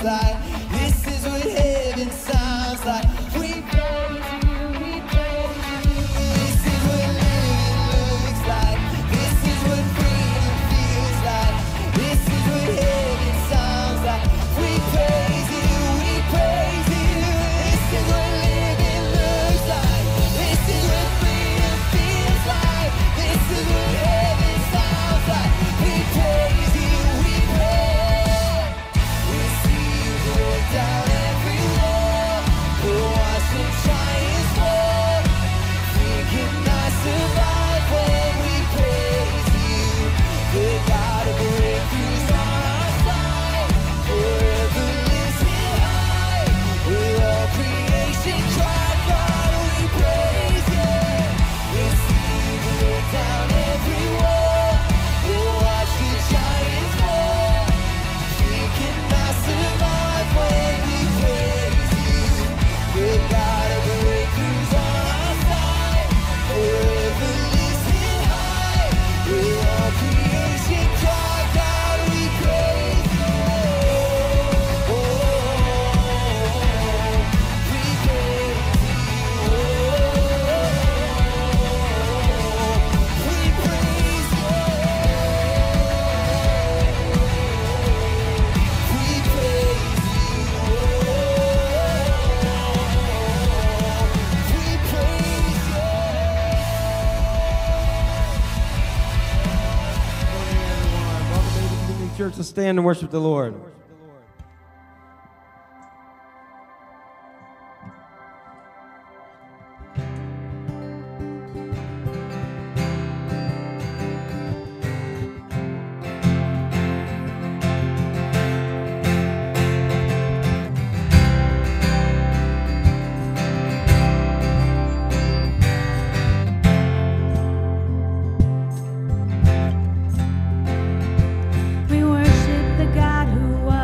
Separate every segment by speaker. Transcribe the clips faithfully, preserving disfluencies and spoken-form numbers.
Speaker 1: looks like. This is what heaven sounds like. We praise you, we praise you. This is what living looks like. This is what freedom feels like. This is what heaven sounds like. We praise you, we praise you. This is what living looks like. This is what freedom feels like. This is what heaven sounds like. We praise you, we praise. We see you break down every wall. The watching giants fall. We cannot survive when we praise you. The God of breakthroughs on our side. Forever lifted high. With all creation cry, God, we praise you. We see you break down every wall. We watch the giants fall. We cannot survive when we praise you. The God of breakthroughs on our side. Forever lifted high. With all creation cry, God, we praise you. Oh, we praise you. We praise you. We praise you. We praise you.
Speaker 2: Welcome, ladies and gentlemen, church, to stand and worship the Lord.
Speaker 3: We worship the God who was.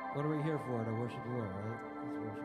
Speaker 2: What are we here for? To worship the Lord, right? Let's worship.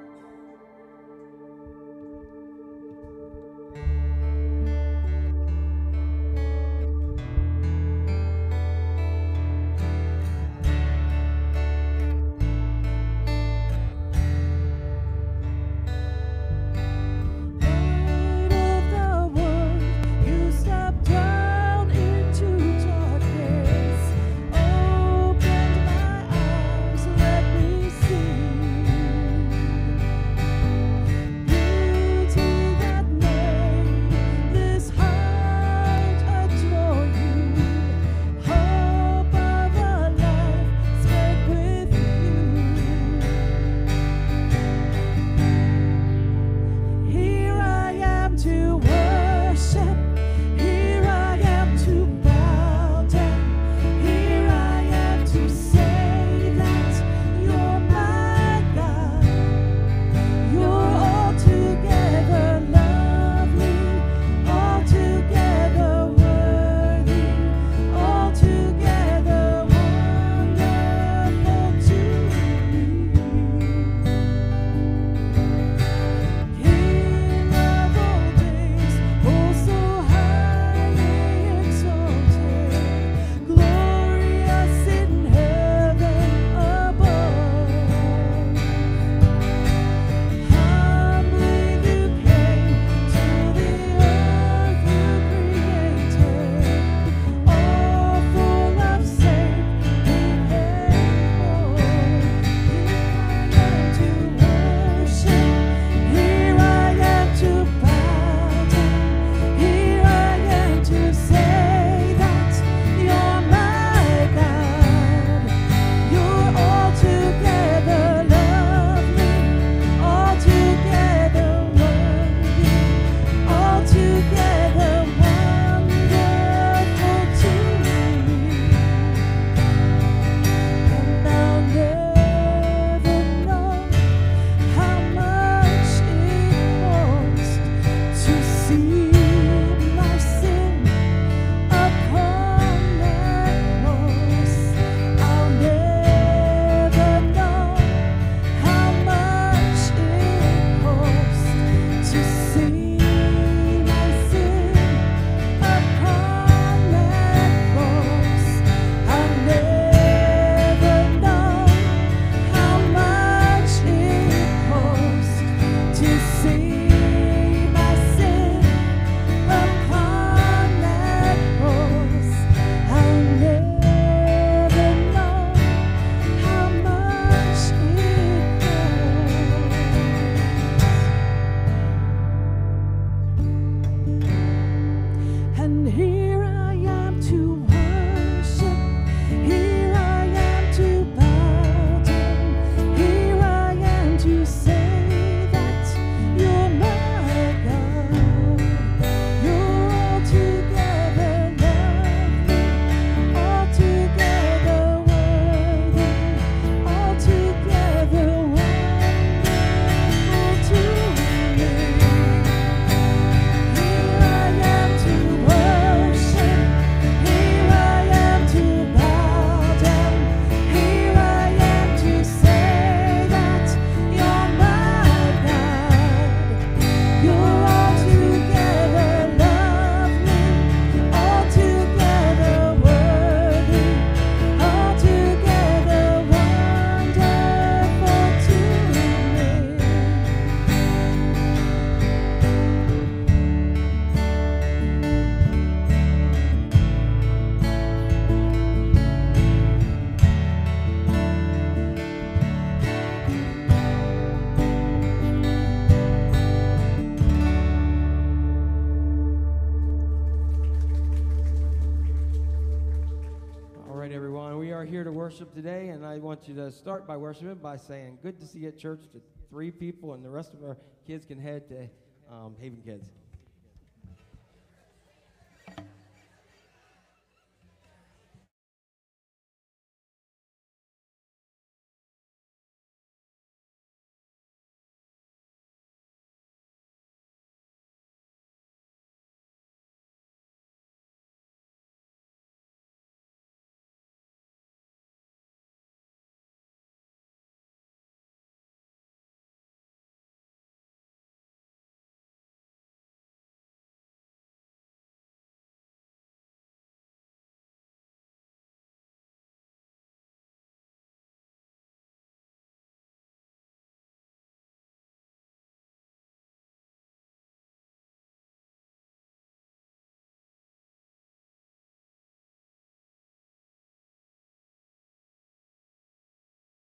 Speaker 2: Worship today, and I want you to start by worshiping by saying, good to see you at church to three people, and the rest of our kids can head to um, Haven Kids.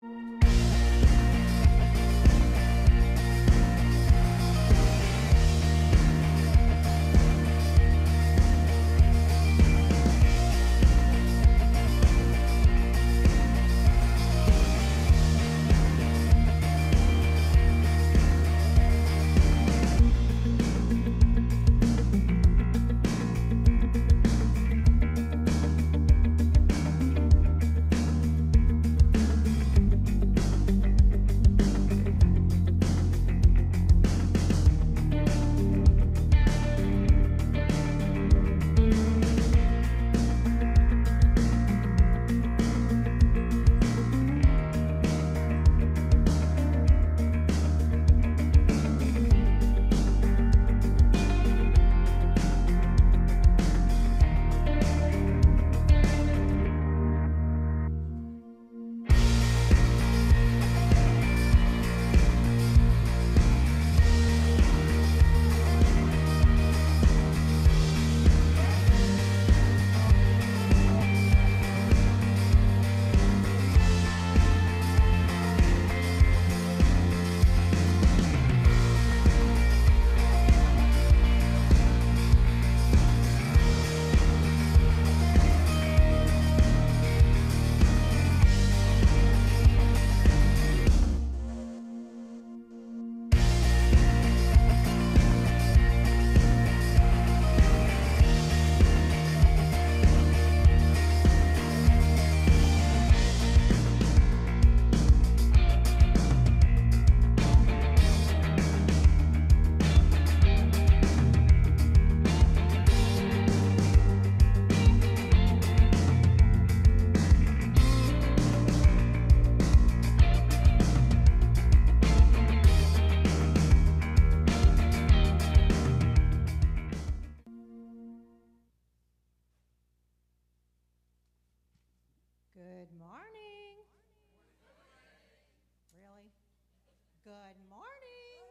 Speaker 3: Good morning. Really? Good morning.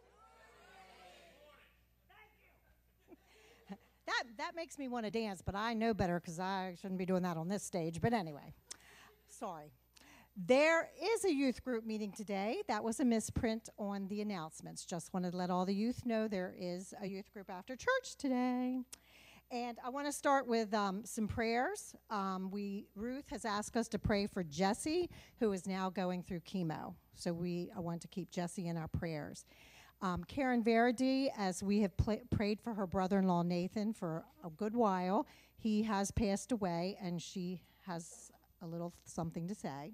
Speaker 3: that that makes me want to dance, but I know better because I shouldn't be doing that on this stage. But anyway, sorry. There is a youth group meeting today. That was a misprint on the announcements. Just wanted to let all the youth know there is a youth group after church today. And I want to start with um, some prayers. Um, we Ruth has asked us to pray for Jesse, who is now going through chemo. So we I want to keep Jesse in our prayers. Um, Karen Verity, as we have pl- prayed for her brother-in-law Nathan for a good while, he has passed away, and she has a little something to say.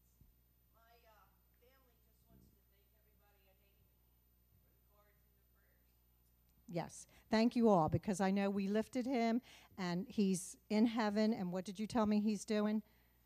Speaker 3: Yes. Thank you all, because I know we lifted him, and he's in heaven. And what did you tell me he's doing?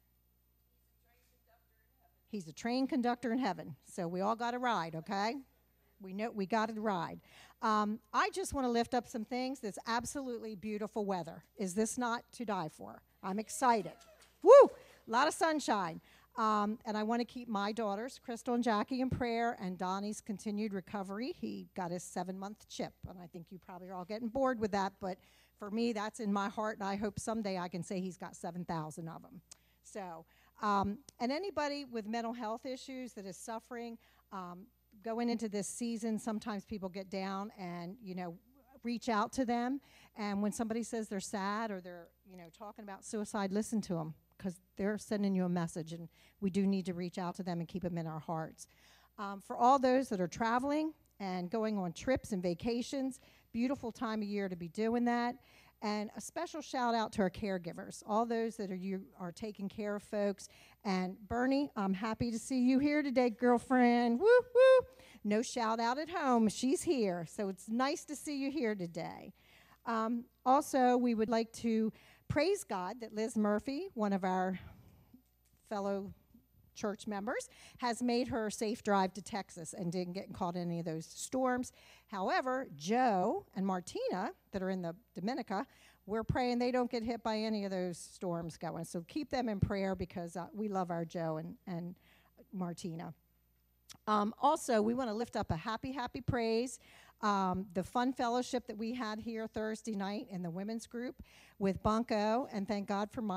Speaker 3: He's a train conductor in heaven. So we all got a ride, okay? We know we got a ride. Um, I just want to lift up some things. That's absolutely beautiful weather. Is this not to die for? I'm excited. Woo! A lot of sunshine. Um, and I want to keep my daughters, Crystal and Jackie, in prayer, and Donnie's continued recovery. He got his seven-month chip, and I think you probably are all getting bored with that, but for me, that's in my heart, and I hope someday I can say he's got seven thousand of them. So, um, and anybody with mental health issues that is suffering, um, going into this season, sometimes people get down and, you know, reach out to them, and when somebody says they're sad or they're, you know, talking about suicide, listen to them, because they're sending you a message, and we do need to reach out to them and keep them in our hearts. Um, for all those that are traveling and going on trips and vacations, beautiful time of year to be doing that. And a special shout out to our caregivers, all those that are you are taking care of folks. And Bernie, I'm happy to see you here today, girlfriend. Woo, woo. No shout out at home. She's here. So it's nice to see you here today. Um, also, we would like to praise God that Liz Murphy, one of our fellow church members, has made her safe drive to Texas and didn't get caught in any of those storms. However, Joe and Martina, that are in the Dominica, we're praying they don't get hit by any of those storms going. So keep them in prayer, because uh, we love our Joe and, and Martina. Um, also, we want to lift up a happy, happy praise. Um, the fun fellowship that we had here Thursday night in the women's group with Bunko, and thank God for my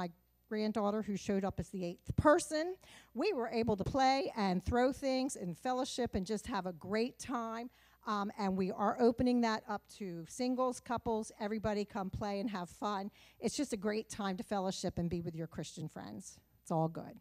Speaker 3: granddaughter who showed up as the eighth person. We were able to play and throw things and fellowship and just have a great time. Um, and we are opening that up to singles, couples, everybody come play and have fun. It's just a great time to fellowship and be with your Christian friends. It's all good.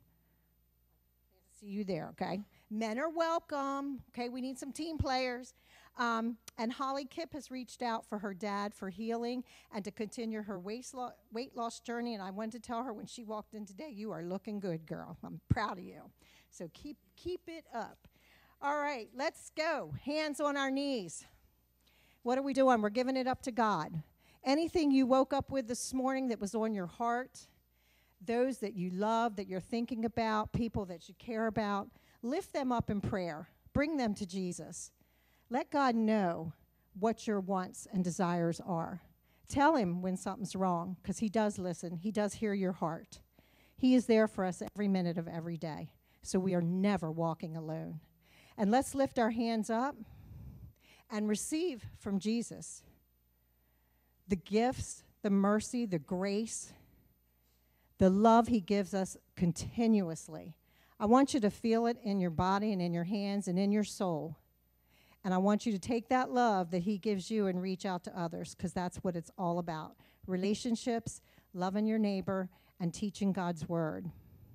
Speaker 3: See you there, okay? Men are welcome, okay? We need some team players. Um, and Holly Kipp has reached out for her dad for healing and to continue her weight, lo- weight loss journey. And I wanted to tell her when she walked in today, you are looking good, girl. I'm proud of you. So keep keep it up. All right, let's go. Hands on our knees. What are we doing? We're giving it up to God. Anything you woke up with this morning that was on your heart, those that you love, that you're thinking about, people that you care about, lift them up in prayer. Bring them to Jesus. Let God know what your wants and desires are. Tell him when something's wrong, because he does listen. He does hear your heart. He is there for us every minute of every day, so we are never walking alone. And let's lift our hands up and receive from Jesus the gifts, the mercy, the grace, the love he gives us continuously. I want you to feel it in your body and in your hands and in your soul. And I want you to take that love that he gives you and reach out to others, because that's what it's all about. Relationships, loving your neighbor, and teaching God's word.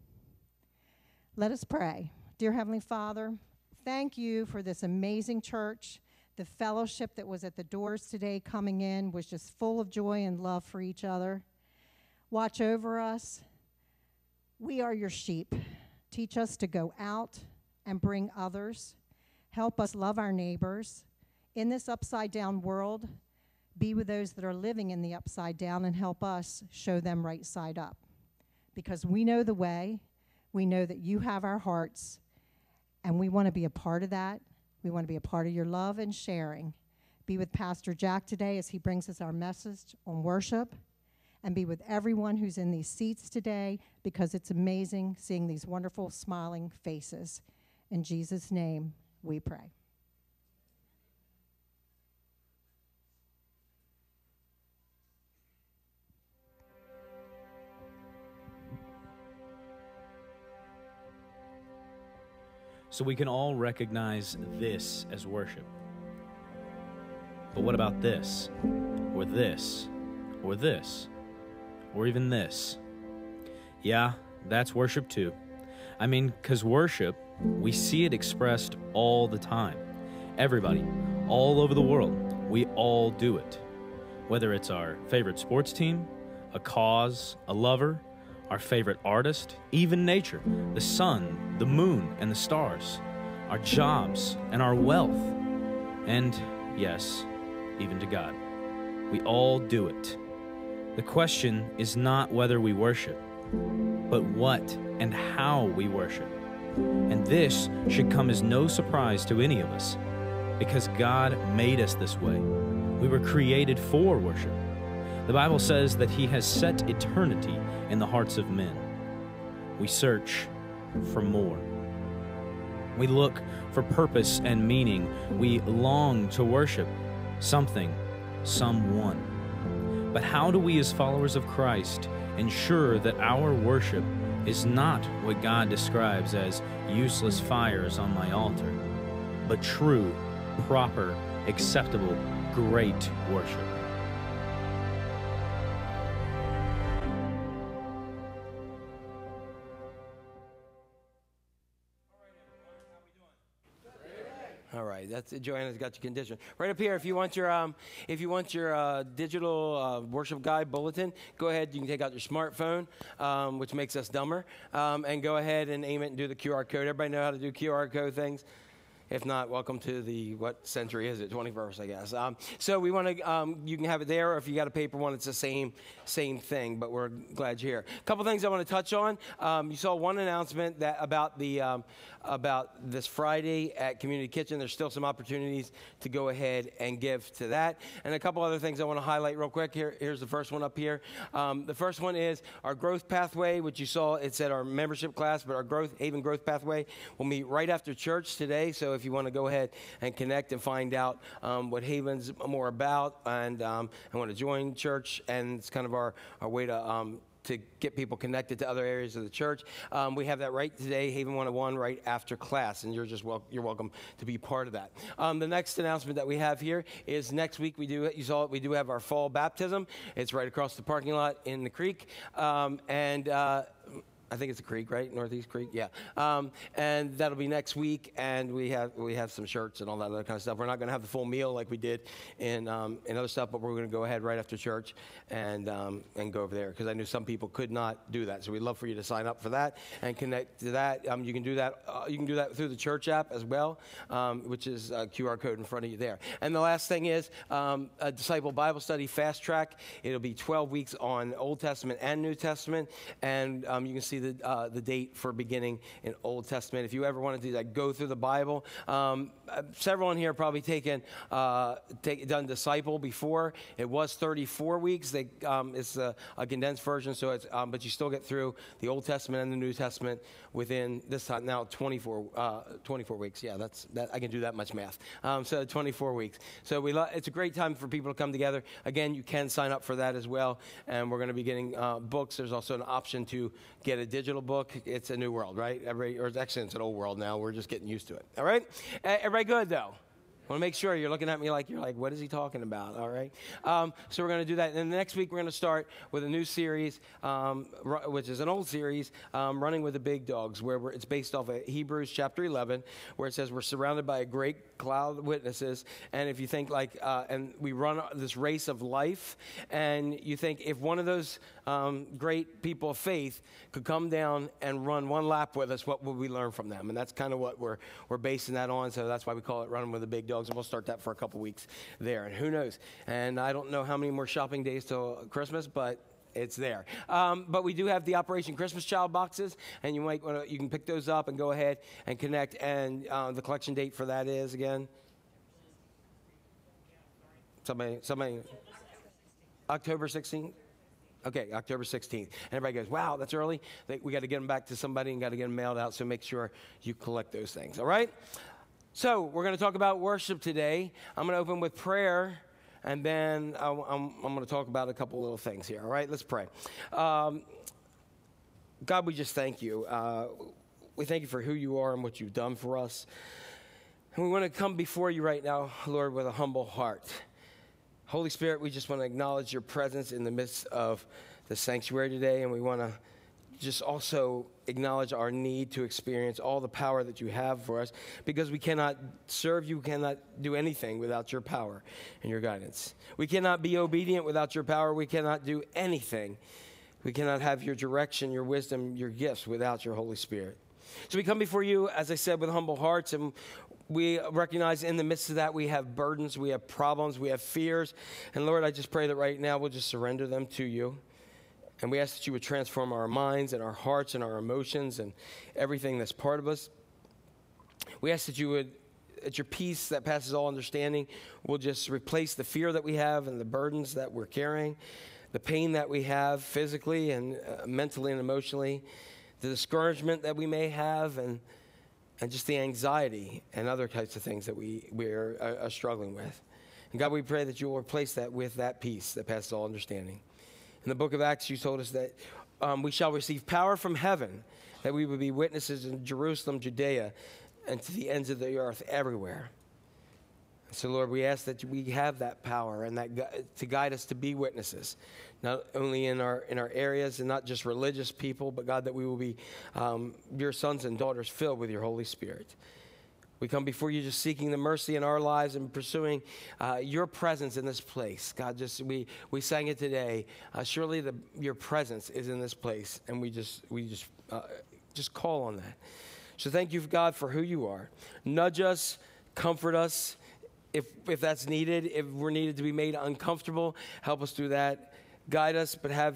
Speaker 3: Let us pray. Dear Heavenly Father, thank you for this amazing church. The fellowship that was at the doors today coming in was just full of joy and love for each other. Watch over us. We are your sheep. Teach us to go out and bring others. Help us love our neighbors. In this upside-down world, be with those that are living in the upside down and help us show them right side up. Because we know the way. We know that you have our hearts, and we want to be a part of that. We want to be a part of your love and sharing. Be with Pastor Jack today as he brings us our message on worship, and be with everyone who's in these seats today, because it's amazing seeing these wonderful smiling faces. In Jesus' name, we pray.
Speaker 4: So we can all recognize this as worship. But what about this, or this, or this, or even this? Yeah, that's worship too. I mean, because worship, we see it expressed all the time. Everybody, all over the world, we all do it. Whether it's our favorite sports team, a cause, a lover, our favorite artist, even nature, the sun, the moon, and the stars, our jobs, and our wealth, and, yes, even to God. We all do it. The question is not whether we worship, but what and how we worship. And this should come as no surprise to any of us, because God made us this way. We were created for worship. The Bible says that he has set eternity in the hearts of men. We search for more. We look for purpose and meaning. We long to worship something, someone. But how do we as followers of Christ ensure that our worship is not what God describes as useless fires on my altar, but true, proper, acceptable, great worship?
Speaker 2: All right, that's Joanna's got your condition right up here. If you want your um, if you want your uh, digital uh, worship guide bulletin, go ahead. You can take out your smartphone, um, which makes us dumber, um, and go ahead and aim it and do the Q R code. Everybody know how to do Q R code things? If not, welcome to the, what century is it? twenty-first, I guess. Um, so we want to, um, you can have it there, or if you got a paper one, it's the same same thing, but we're glad you're here. A couple things I want to touch on. Um, you saw one announcement that about the um, about this Friday at Community Kitchen. There's still some opportunities to go ahead and give to that. And a couple other things I want to highlight real quick. Here, here's the first one up here. Um, the first one is our growth pathway, which you saw, it's at our membership class, but our growth Haven Growth Pathway will meet right after church today. So if you want to go ahead and connect and find out um, what Haven's more about, and um, and want to join church, and it's kind of our, our way to um, to get people connected to other areas of the church. Um, we have that right today, Haven one oh one, right after class, and you're just wel- you're welcome to be part of that. Um, the next announcement that we have here is next week we do, you saw it, we do have our fall baptism. It's right across the parking lot in the creek, um, and uh, I think it's a creek, right? Northeast Creek, yeah. Um, and that'll be next week, and we have we have some shirts and all that other kind of stuff. We're not going to have the full meal like we did in um, in other stuff, but we're going to go ahead right after church and um, and go over there because I knew some people could not do that. So we'd love for you to sign up for that and connect to that. Um, you can do that. Uh, you can do that through the church app as well, um, which is a Q R code in front of you there. And the last thing is um, a Disciple Bible Study Fast Track. It'll be twelve weeks on Old Testament and New Testament, and um, you can see the uh, the date for beginning in Old Testament. If you ever want to do that, go through the Bible. Um, several in here have probably taken uh, take, done Disciple before. It was thirty-four weeks. They, um, it's a, a condensed version, so it's um, but you still get through the Old Testament and the New Testament within this time now twenty-four, uh, twenty-four weeks. Yeah, that's that. I can do that much math. Um, so twenty-four weeks. So we lo- it's a great time for people to come together. Again, you can sign up for that as well, and we're going to be getting uh, books. There's also an option to get a digital book. It's a new world, right? Every, or actually, it's an old world now. We're just getting used to it. All right? Everybody good, though? I want to make sure you're looking at me like you're like, what is he talking about? All right. Um, so we're going to do that. And then next week, we're going to start with a new series, um, r- which is an old series, um, Running with the Big Dogs, where we're, it's based off of Hebrews chapter eleven, where it says we're surrounded by a great cloud of witnesses. And if you think like, uh, and we run this race of life, and you think if one of those um, great people of faith could come down and run one lap with us, what would we learn from them? And that's kind of what we're we're basing that on. So that's why we call it Running with the Big Dogs. And we'll start that for a couple weeks there. And who knows? And I don't know how many more shopping days till Christmas, but it's there. Um, but we do have the Operation Christmas Child boxes, and you might want to, you can pick those up and go ahead and connect. And uh, the collection date for that is again? Somebody, somebody, October sixteenth? Okay, October sixteenth. And everybody goes, wow, that's early. They, we got to get them back to somebody and got to get them mailed out, so make sure you collect those things, all right? So we're going to talk about worship today. I'm going to open with prayer, and then I'm, I'm, I'm going to talk about a couple little things here. All right, let's pray. Um, God, we just thank you. Uh, we thank you for who you are and what you've done for us. And we want to come before you right now, Lord, with a humble heart. Holy Spirit, we just want to acknowledge your presence in the midst of the sanctuary today, and we want to just also acknowledge our need to experience all the power that you have for us, because we cannot serve you, cannot do anything without your power and your guidance. We cannot be obedient without your power. We cannot do anything. We cannot have your direction, your wisdom, your gifts without your Holy Spirit. So we come before you, as I said, with humble hearts, and we recognize in the midst of that we have burdens, we have problems, we have fears. And Lord, I just pray that right now we'll just surrender them to you. And we ask that you would transform our minds and our hearts and our emotions and everything that's part of us. We ask that you would, at your peace that passes all understanding, will just replace the fear that we have and the burdens that we're carrying, the pain that we have physically and uh, mentally and emotionally, the discouragement that we may have, and and just the anxiety and other types of things that we, we are, are, are struggling with. And God, we pray that you will replace that with that peace that passes all understanding. In the book of Acts, you told us that um, we shall receive power from heaven, that we would be witnesses in Jerusalem, Judea, and to the ends of the earth everywhere. So, Lord, we ask that we have that power and that gu- to guide us to be witnesses, not only in our in our areas and not just religious people, but, God, that we will be um, your sons and daughters filled with your Holy Spirit. We come before you just seeking the mercy in our lives and pursuing uh, your presence in this place. God, just we we sang it today. Uh, surely the, your presence is in this place, and we just we just uh, just call on that. So thank you, God, for who you are. Nudge us, comfort us, if if that's needed. If we're needed to be made uncomfortable, help us do that. Guide us, but have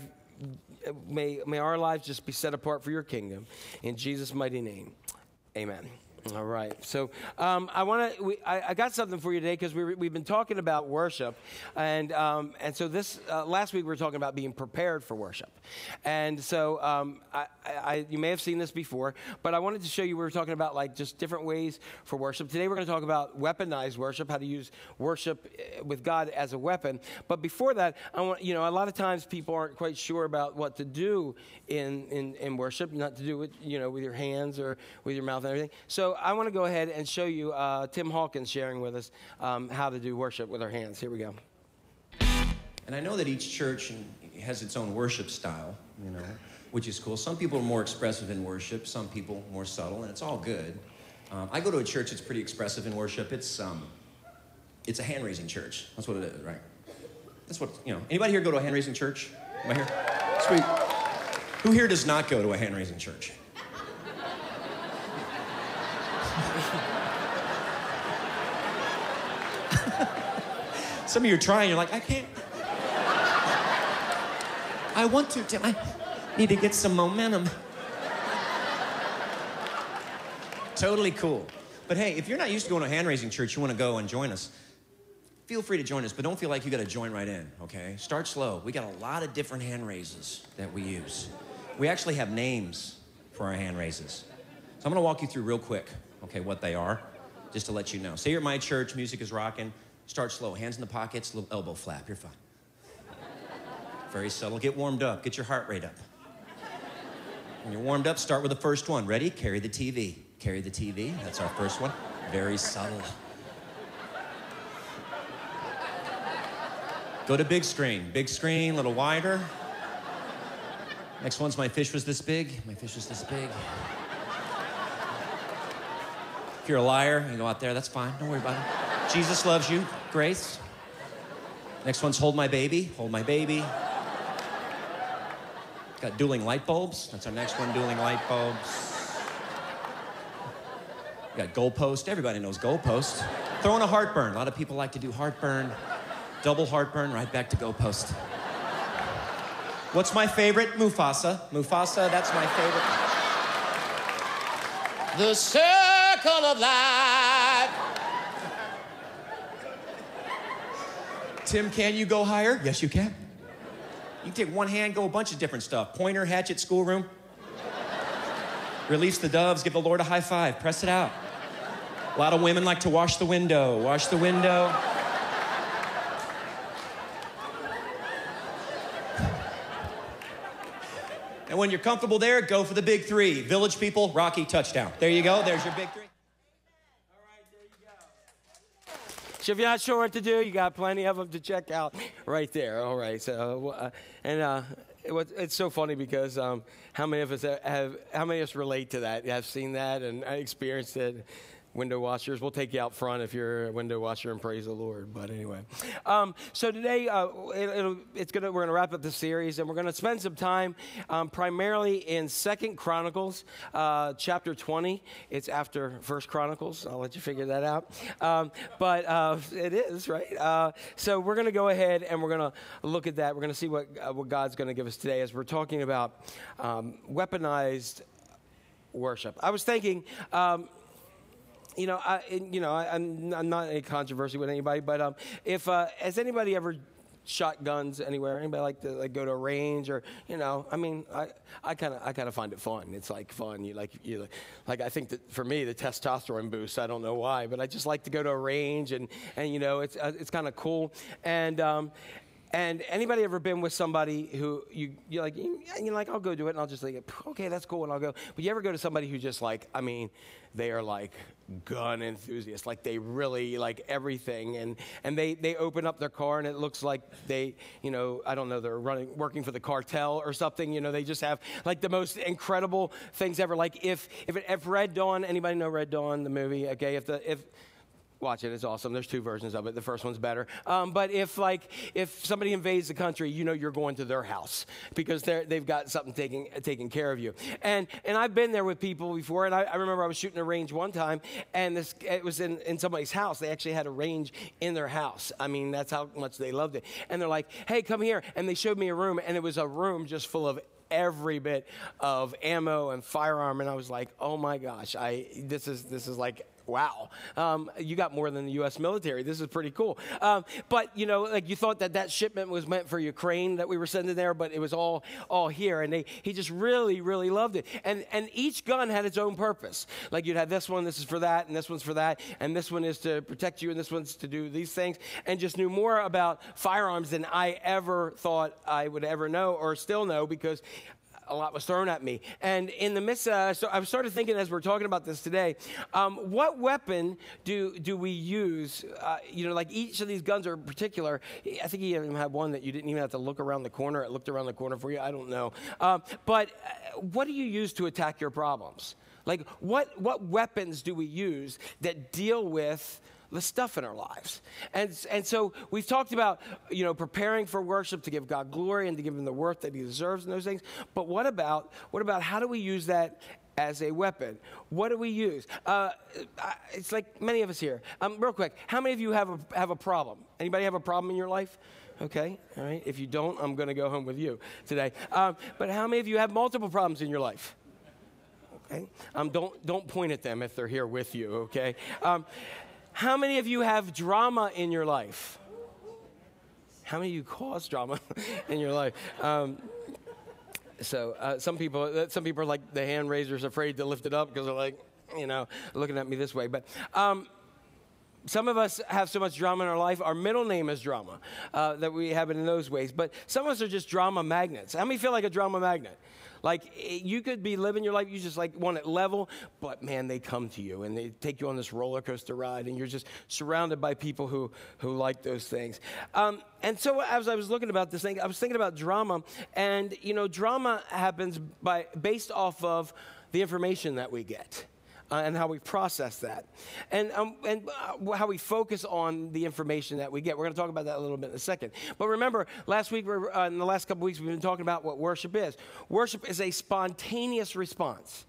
Speaker 2: may may our lives just be set apart for your kingdom. In Jesus' mighty name, amen. All right. So um, I want to. I, I got something for you today because we were, we've been talking about worship, and um, and so this uh, last week we were talking about being prepared for worship, and so um, I, I, you may have seen this before, but I wanted to show you. We were talking about like just different ways for worship. Today we're going to talk about weaponized worship, how to use worship with God as a weapon. But before that, I want you know a lot of times people aren't quite sure about what to do in in, in worship, not to do it you know with your hands or with your mouth and everything. So I want to go ahead and show you uh, Tim Hawkins sharing with us um, how to do worship with our hands. Here we go.
Speaker 5: And I know that each church has its own worship style, you know, which is cool. Some people are more expressive in worship, some people more subtle, and it's all good. Um, I go to a church that's pretty expressive in worship. It's um, it's a hand-raising church. That's what it is, right? That's what, you know. Anybody here go to a hand-raising church? Am I here? Sweet. Who here does not go to a hand-raising church? Some of you are trying, you're like, I can't. I want to, Tim. I need to get some momentum. Totally cool. But hey, if you're not used to going to a hand-raising church, you want to go and join us, feel free to join us, but don't feel like you got to join right in, okay? Start slow. We got a lot of different hand raises that we use. We actually have names for our hand raises. So I'm going to walk you through real quick, okay, what they are, just to let you know. Say you're at my church, music is rocking. Start slow, hands in the pockets, little elbow flap, you're fine. Very subtle, get warmed up, get your heart rate up. When you're warmed up, start with the first one. Ready? Carry the T V. Carry the T V, that's our first one. Very subtle. Go to big screen. Big screen, a little wider. Next one's my fish was this big. My fish was this big. If you're a liar, you go out there, that's fine, don't worry about it. Jesus loves you, grace. Next one's hold my baby, hold my baby. Got dueling light bulbs, that's our next one, dueling light bulbs. We got goalpost, everybody knows goalpost. Throwing a heartburn, a lot of people like to do heartburn. Double heartburn, right back to goalpost. What's my favorite? Mufasa. Mufasa, that's my favorite. The circle of life. Tim, can you go higher? Yes, you can. You can take one hand, go a bunch of different stuff. Pointer, hatchet, schoolroom. Release the doves, give the Lord a high five, press it out. A lot of women like to wash the window, wash the window. And when you're comfortable there, go for the big three. Village people, Rocky, touchdown. There you go, there's your big three.
Speaker 2: So if you're not sure what to do, you got plenty of them to check out right there. All right. So uh, and uh, it was, it's so funny because um, how many of us have, how many of us relate to that? Have seen that and experienced it. Window washers. We'll take you out front if you're a window washer and praise the Lord. But anyway, um, so today uh, it, it'll, it's gonna we're gonna wrap up the series and we're gonna spend some time um, primarily in Second Chronicles uh, chapter twenty. It's after First Chronicles. I'll let you figure that out. Um, but uh, it is right. Uh, so we're gonna go ahead and we're gonna look at that. We're gonna see what uh, what God's gonna give us today as we're talking about um, weaponized worship. I was thinking. Um, You know, I, you know, I, I'm, I'm not in any controversy with anybody, but um, if uh, has anybody ever shot guns anywhere? Anybody like to like go to a range or you know? I mean, I I kind of I kind of find it fun. It's like fun. You like you like I think that for me the testosterone boost. I don't know why, but I just like to go to a range and and you know it's uh, it's kind of cool and. Um, And anybody ever been with somebody who you you're like you're like I'll go do it and I'll just think okay that's cool and I'll go. But you ever go to somebody who just like I mean they are like gun enthusiasts, like they really like everything and and they they open up their car and it looks like they you know I don't know they're running working for the cartel or something. You know they just have like the most incredible things ever. Like if if it, if Red Dawn, anybody know Red Dawn the movie? Okay, if the if watch it, it's awesome. There's two versions of it. The first one's better. Um, but if like if somebody invades the country, you know you're going to their house because they're they've got something taking taking care of you. And and I've been there with people before. And I, I remember I was shooting a range one time, and this it was in, in somebody's house. They actually had a range in their house. I mean, that's how much they loved it. And they're like, "Hey, come here." And they showed me a room, and it was a room just full of every bit of ammo and firearm, and I was like, oh my gosh, I this is this is like, wow, um, you got more than the U S military. This is pretty cool. Um, but, you know, like you thought that that shipment was meant for Ukraine that we were sending there, but it was all all here. And they, he just really, really loved it. And and each gun had its own purpose. Like you'd have this one, this is for that, and this one's for that, and this one is to protect you, and this one's to do these things. And just knew more about firearms than I ever thought I would ever know or still know, because a lot was thrown at me. And in the midst, uh, so I started thinking as we're talking about this today, um, what weapon do do we use? Uh, you know, like each of these guns are particular. I think you even had one that you didn't even have to look around the corner. It looked around the corner for you. I don't know. Um, but uh, what do you use to attack your problems? Like what what weapons do we use that deal with the stuff in our lives? And and so we've talked about, you know, preparing for worship to give God glory and to give him the worth that he deserves and those things. But what about what about how do we use that as a weapon? What do we use? Uh, it's like many of us here. Um, real quick, how many of you have a, have a problem? Anybody have a problem in your life? Okay, all right. If you don't, I'm going to go home with you today. Um, but how many of you have multiple problems in your life? Okay. Um, don't don't point at them if they're here with you. Okay. Um, How many of you have drama in your life? How many of you cause drama in your life? Um, so uh, some people, some people are like the hand raisers, afraid to lift it up because they're like, you know, looking at me this way. But um, some of us have so much drama in our life. Our middle name is drama, uh, that we have it in those ways. But some of us are just drama magnets. How many feel like a drama magnet? Like, you could be living your life, you just like want it level, but man, they come to you and they take you on this roller coaster ride, and you're just surrounded by people who, who like those things. Um, and so as I was looking about this thing, I was thinking about drama, and you know, drama happens by based off of the information that we get. Uh, and how we process that, and um, and uh, how we focus on the information that we get. We're going to talk about that a little bit in a second. But remember, last week, we're, uh, in the last couple weeks, we've been talking about what worship is. Worship is a spontaneous response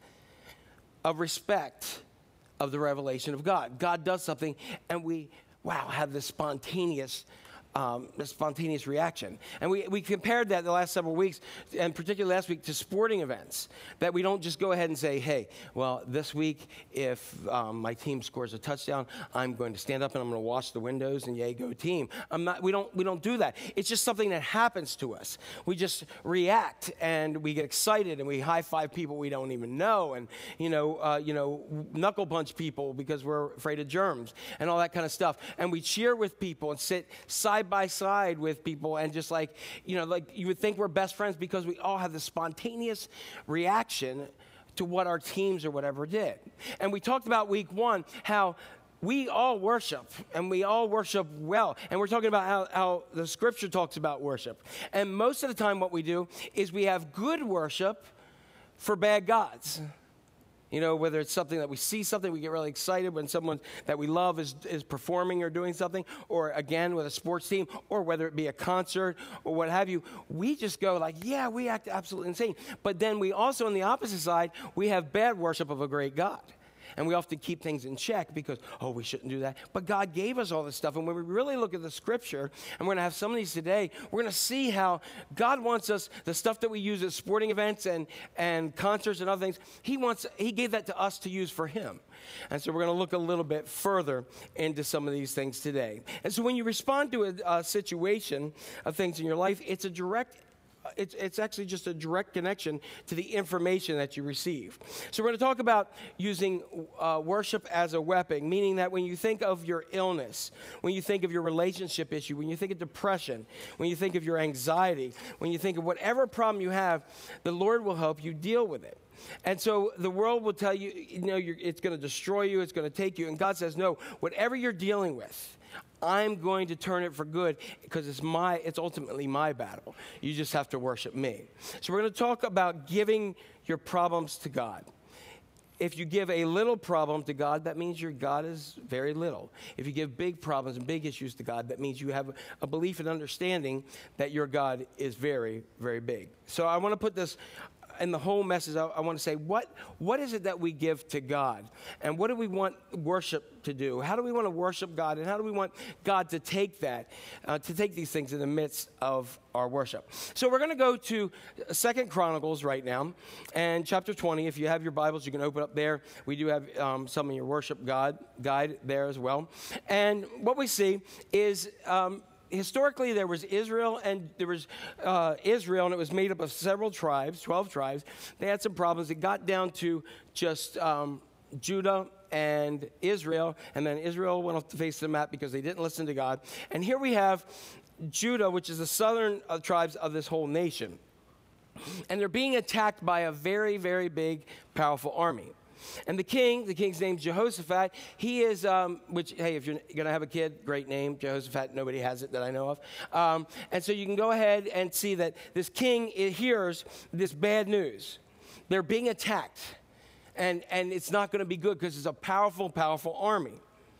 Speaker 2: of respect of the revelation of God. God does something, and we, wow, have this spontaneous Um, a spontaneous reaction. And we, we compared that the last several weeks, and particularly last week, to sporting events, that we don't just go ahead and say, hey, well, this week, if um, my team scores a touchdown, I'm going to stand up and I'm going to wash the windows and yay, go team. I'm not, we don't, we don't do that. It's just something that happens to us. We just react, and we get excited, and we high-five people we don't even know, and, you know, uh, you know, knuckle punch people because we're afraid of germs, and all that kind of stuff. And we cheer with people and sit side by side with people, and just like, you know, like you would think we're best friends because we all have this spontaneous reaction to what our teams or whatever did. And we talked about week one how we all worship, and we all worship well. And we're talking about how, how the scripture talks about worship. And most of the time what we do is we have good worship for bad gods. You know, whether it's something that we see something, we get really excited when someone that we love is, is performing or doing something, or again, with a sports team, or whether it be a concert or what have you, we just go like, yeah, we act absolutely insane. But then we also, on the opposite side, we have bad worship of a great God. And we often keep things in check because, oh, we shouldn't do that. But God gave us all this stuff. And when we really look at the scripture, and we're going to have some of these today, we're going to see how God wants us, the stuff that we use at sporting events and, and concerts and other things, he wants, he gave that to us to use for him. And so we're going to look a little bit further into some of these things today. And so when you respond to a, a situation of things in your life, it's a direct It's, it's actually just a direct connection to the information that you receive. So we're going to talk about using uh, worship as a weapon, meaning that when you think of your illness, when you think of your relationship issue, when you think of depression, when you think of your anxiety, when you think of whatever problem you have, the Lord will help you deal with it. And so the world will tell you, you know, you're, it's going to destroy you, it's going to take you. And God says, no, whatever you're dealing with, I'm going to turn it for good because it's my, it's ultimately my battle. You just have to worship me. So we're going to talk about giving your problems to God. If you give a little problem to God, that means your God is very little. If you give big problems and big issues to God, that means you have a belief and understanding that your God is very, very big. So I want to put this in the whole message, I, I want to say, what, what is it that we give to God? And what do we want worship to do? How do we want to worship God? And how do we want God to take that, uh, to take these things in the midst of our worship? So we're going to go to Second Chronicles right now, and chapter twenty. If you have your Bibles, you can open up there. We do have um, some of your worship God guide there as well. And what we see is... Um, Historically, there was Israel, and there was uh, Israel, and it was made up of several tribes, twelve tribes. They had some problems. It got down to just um, Judah and Israel, and then Israel went off the face of the map because they didn't listen to God. And here we have Judah, which is the southern uh, tribes of this whole nation. And they're being attacked by a very, very big, powerful army. And the king, the king's name's Jehoshaphat. He is, um, which, hey, if you're going to have a kid, great name, Jehoshaphat. Nobody has it that I know of. Um, and so you can go ahead and see that this king hears this bad news. They're being attacked. And, and it's not going to be good because it's a powerful, powerful army.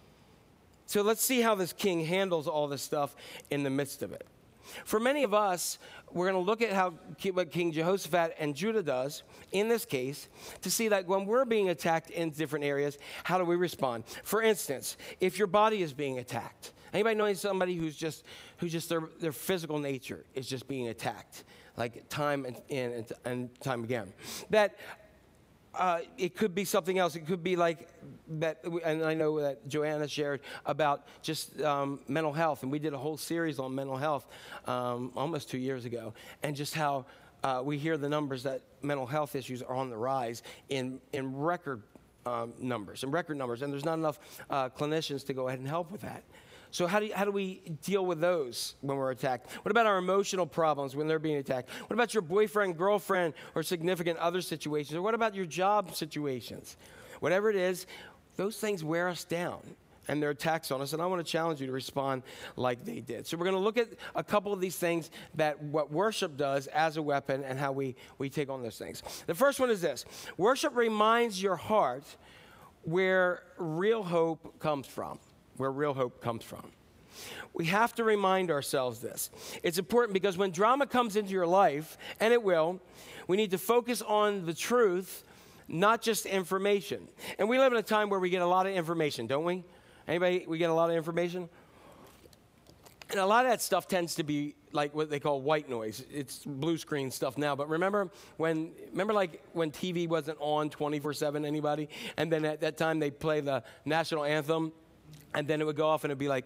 Speaker 2: So let's see how this king handles all this stuff in the midst of it. For many of us, we're going to look at how what King Jehoshaphat and Judah does in this case to see that when we're being attacked in different areas, how do we respond? For instance, if your body is being attacked, anybody know somebody who's just who's just their their physical nature is just being attacked, like time and and, and time again, that. Uh, it could be something else. It could be like that, and I know that Joanna shared about just um, mental health, and we did a whole series on mental health um, almost two years ago, and just how uh, we hear the numbers that mental health issues are on the rise in in record um, numbers, in record numbers, and there's not enough uh, clinicians to go ahead and help with that. So how do, you, how do we deal with those when we're attacked? What about our emotional problems when they're being attacked? What about your boyfriend, girlfriend, or significant other situations? Or what about your job situations? Whatever it is, those things wear us down, and they're attacks on us, and I want to challenge you to respond like they did. So we're going to look at a couple of these things that what worship does as a weapon and how we, we take on those things. The first one is this. Worship reminds your heart where real hope comes from. Where real hope comes from. We have to remind ourselves this. It's important because when drama comes into your life, and it will, we need to focus on the truth, not just information. And we live in a time where we get a lot of information, don't we? Anybody, we get a lot of information? And a lot of that stuff tends to be like what they call white noise. It's blue screen stuff now. But remember when, remember like when T V wasn't on twenty-four seven, anybody? And then at that time they play the national anthem. And then it would go off and it'd be like,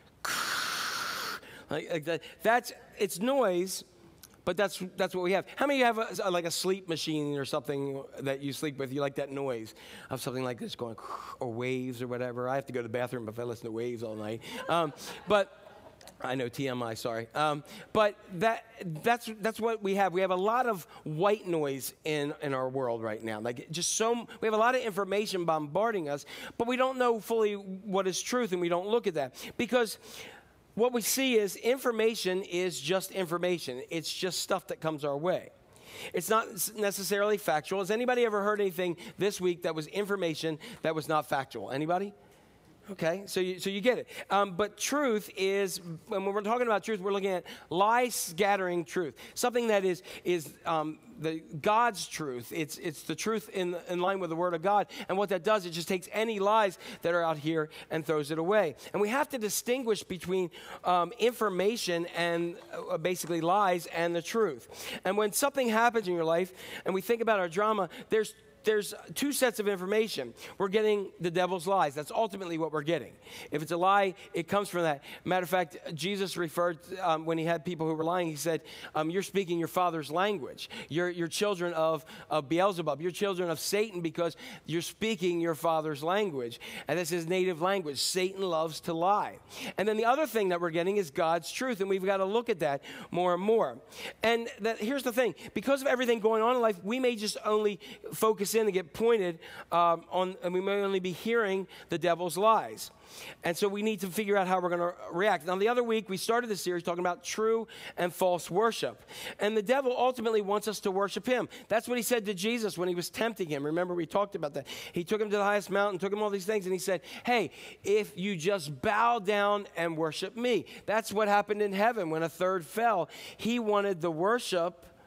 Speaker 2: like, like that. That's, it's noise, but that's that's what we have. How many of you have a, like a sleep machine or something that you sleep with? You like that noise of something like this going, or waves or whatever. I have to go to the bathroom if I listen to waves all night. Um, but I know, T M I, sorry. Um, but that that's that's what we have. We have a lot of white noise in, in our world right now. Like just so, we have a lot of information bombarding us, but we don't know fully what is truth, and we don't look at that. Because what we see is information is just information. It's just stuff that comes our way. It's not necessarily factual. Has anybody ever heard anything this week that was information that was not factual? Anybody? Okay, so you, so you get it. Um, but truth is, when we're talking about truth, we're looking at lie-scattering truth, something that is is um, the God's truth. It's it's the truth in in line with the Word of God. And what that does, it just takes any lies that are out here and throws it away. And we have to distinguish between um, information and uh, basically lies and the truth. And when something happens in your life, and we think about our drama, there's There's two sets of information. We're getting the devil's lies. That's ultimately what we're getting. If it's a lie, it comes from that. Matter of fact, Jesus referred, um, when he had people who were lying, he said, um, you're speaking your father's language. You're, you're children of, of Beelzebub. You're children of Satan because you're speaking your father's language. And that's his native language. Satan loves to lie. And then the other thing that we're getting is God's truth, and we've got to look at that more and more. And that, here's the thing. Because of everything going on in life, we may just only focus in and get pointed um, on, and we may only be hearing the devil's lies. And so we need to figure out how we're going to react. Now, the other week, we started the series talking about true and false worship. And the devil ultimately wants us to worship him. That's what he said to Jesus when he was tempting him. Remember, we talked about that. He took him to the highest mountain, took him all these things, and he said, hey, if you just bow down and worship me. That's what happened in heaven when a third fell. He wanted the worship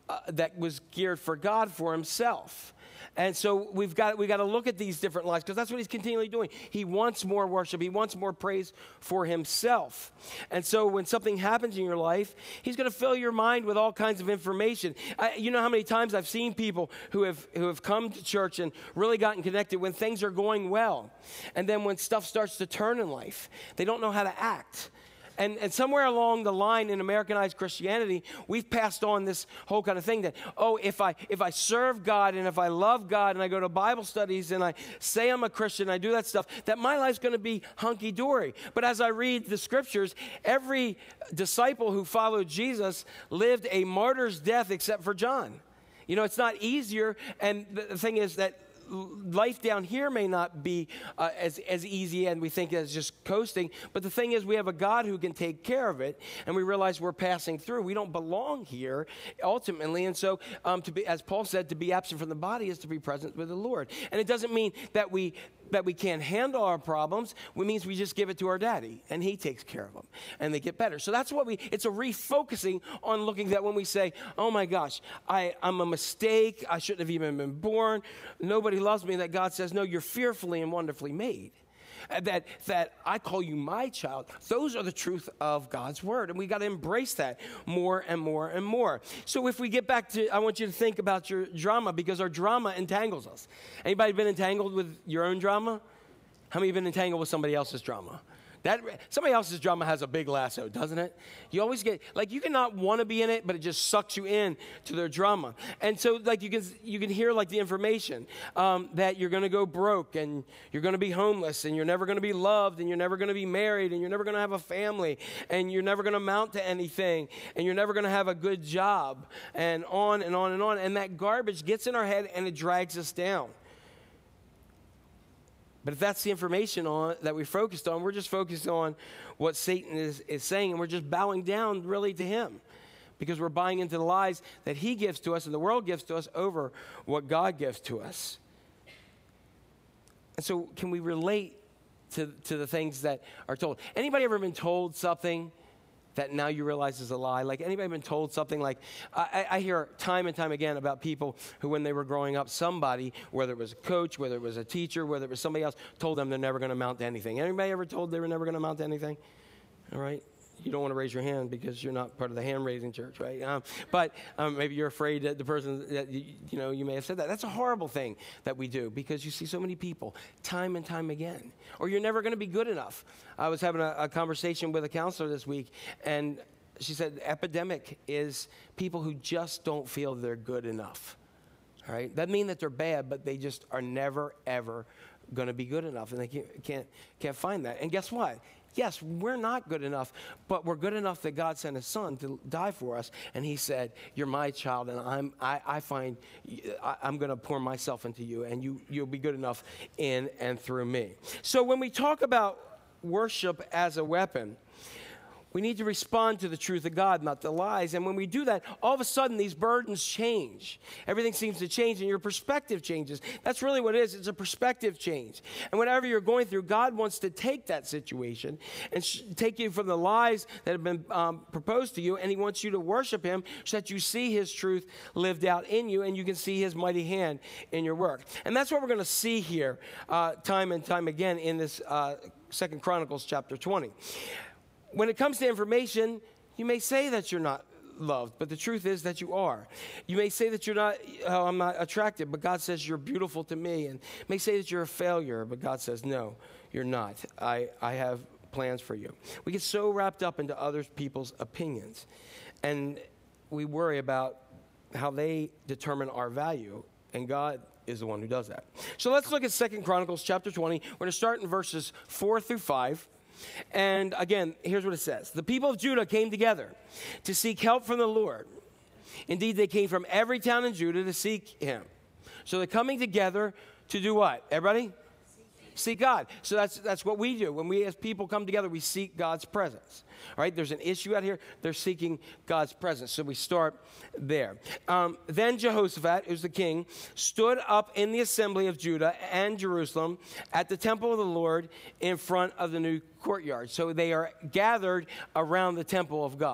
Speaker 2: uh, that was geared for God for himself. And so we've got, we've got to look at these different lives because that's what he's continually doing. He wants more worship. He wants more praise for himself. And so when something happens in your life, he's going to fill your mind with all kinds of information. I, you know how many times I've seen people who have, who have come to church and really gotten connected when things are going well. And then when stuff starts to turn in life, they don't know how to act. And, and somewhere along the line in Americanized Christianity, we've passed on this whole kind of thing that, oh, if I if I serve God and if I love God and I go to Bible studies and I say I'm a Christian, I do that stuff, that my life's going to be hunky-dory. But as I read the scriptures, every disciple who followed Jesus lived a martyr's death except for John. You know, it's not easier, and the, the thing is that life down here may not be uh, as, as easy and we think as just coasting, but the thing is we have a God who can take care of it, and we realize we're passing through. We don't belong here ultimately, and so um, to be, as Paul said, to be absent from the body is to be present with the Lord. And it doesn't mean that we that we can't handle our problems. It means we just give it to our daddy, and he takes care of them, and they get better. So that's what we, it's a refocusing on looking that when we say, oh my gosh, I, I'm a mistake, I shouldn't have even been born, nobody loves me, that God says, no, you're fearfully and wonderfully made. That, that I call you my child. Those are the truth of God's word, and we got to embrace that more and more and more. So if we get back to, I want you to think about your drama, because our drama entangles us. Anybody been entangled with your own drama? How many have been entangled with somebody else's drama? That, somebody else's drama has a big lasso, doesn't it? You always get, like, you cannot want to be in it, but it just sucks you in to their drama. And so, like, you can you can hear, like, the information um, that you're going to go broke, and you're going to be homeless, and you're never going to be loved, and you're never going to be married, and you're never going to have a family, and you're never going to amount to anything, and you're never going to have a good job, and on and on and on. And that garbage gets in our head, and it drags us down. But if that's the information on, that we focused on, we're just focused on what Satan is, is saying, and we're just bowing down really to him, because we're buying into the lies that he gives to us and the world gives to us over what God gives to us. And so can we relate to, to the things that are told? Anybody ever been told something that now you realize is a lie? Like, anybody been told something? Like, I, I hear time and time again about people who, when they were growing up, somebody, whether it was a coach, whether it was a teacher, whether it was somebody else, told them they're never going to amount to anything. Anybody ever told they were never going to amount to anything? All right. You don't want to raise your hand because you're not part of the hand-raising church, right? Um, but um, maybe you're afraid that the person that, you, you know, you may have said that. That's a horrible thing that we do, because you see so many people time and time again. Or you're never going to be good enough. I was having a, a conversation with a counselor this week, and she said the epidemic is people who just don't feel they're good enough, all right? That mean that they're bad, but they just are never, ever going to be good enough, and they can't, can't, can't find that. And guess what? Yes, we're not good enough, but we're good enough that God sent his son to die for us. And he said, you're my child, and I'm, I, I find I, I'm going to pour myself into you, and you, you'll be good enough in and through me. So when we talk about worship as a weapon, we need to respond to the truth of God, not the lies. And when we do that, all of a sudden, these burdens change. Everything seems to change, and your perspective changes. That's really what it is. It's a perspective change. And whatever you're going through, God wants to take that situation and sh- take you from the lies that have been um, proposed to you, and he wants you to worship him so that you see his truth lived out in you, and you can see his mighty hand in your work. And that's what we're going to see here uh, time and time again in this uh, Second Chronicles chapter twenty. When it comes to information, you may say that you're not loved, but the truth is that you are. You may say that you're not, oh, I'm not attractive, but God says you're beautiful to me. And you may say that you're a failure, but God says, no, you're not. I, I have plans for you. We get so wrapped up into other people's opinions, and we worry about how they determine our value, and God is the one who does that. So let's look at Second Chronicles chapter twenty. We're going to start in verses four through five. And again, here's what it says. The people of Judah came together to seek help from the Lord. Indeed, they came from every town in Judah to seek him. So they're coming together to do what? Everybody? Seek God. So that's that's what we do. When we as people come together, we seek God's presence. All right? There's an issue out here. They're seeking God's presence. So we start there. Um, then Jehoshaphat, who's the king, stood up in the assembly of Judah and Jerusalem at the temple of the Lord in front of the new courtyard. So they are gathered around the temple of God.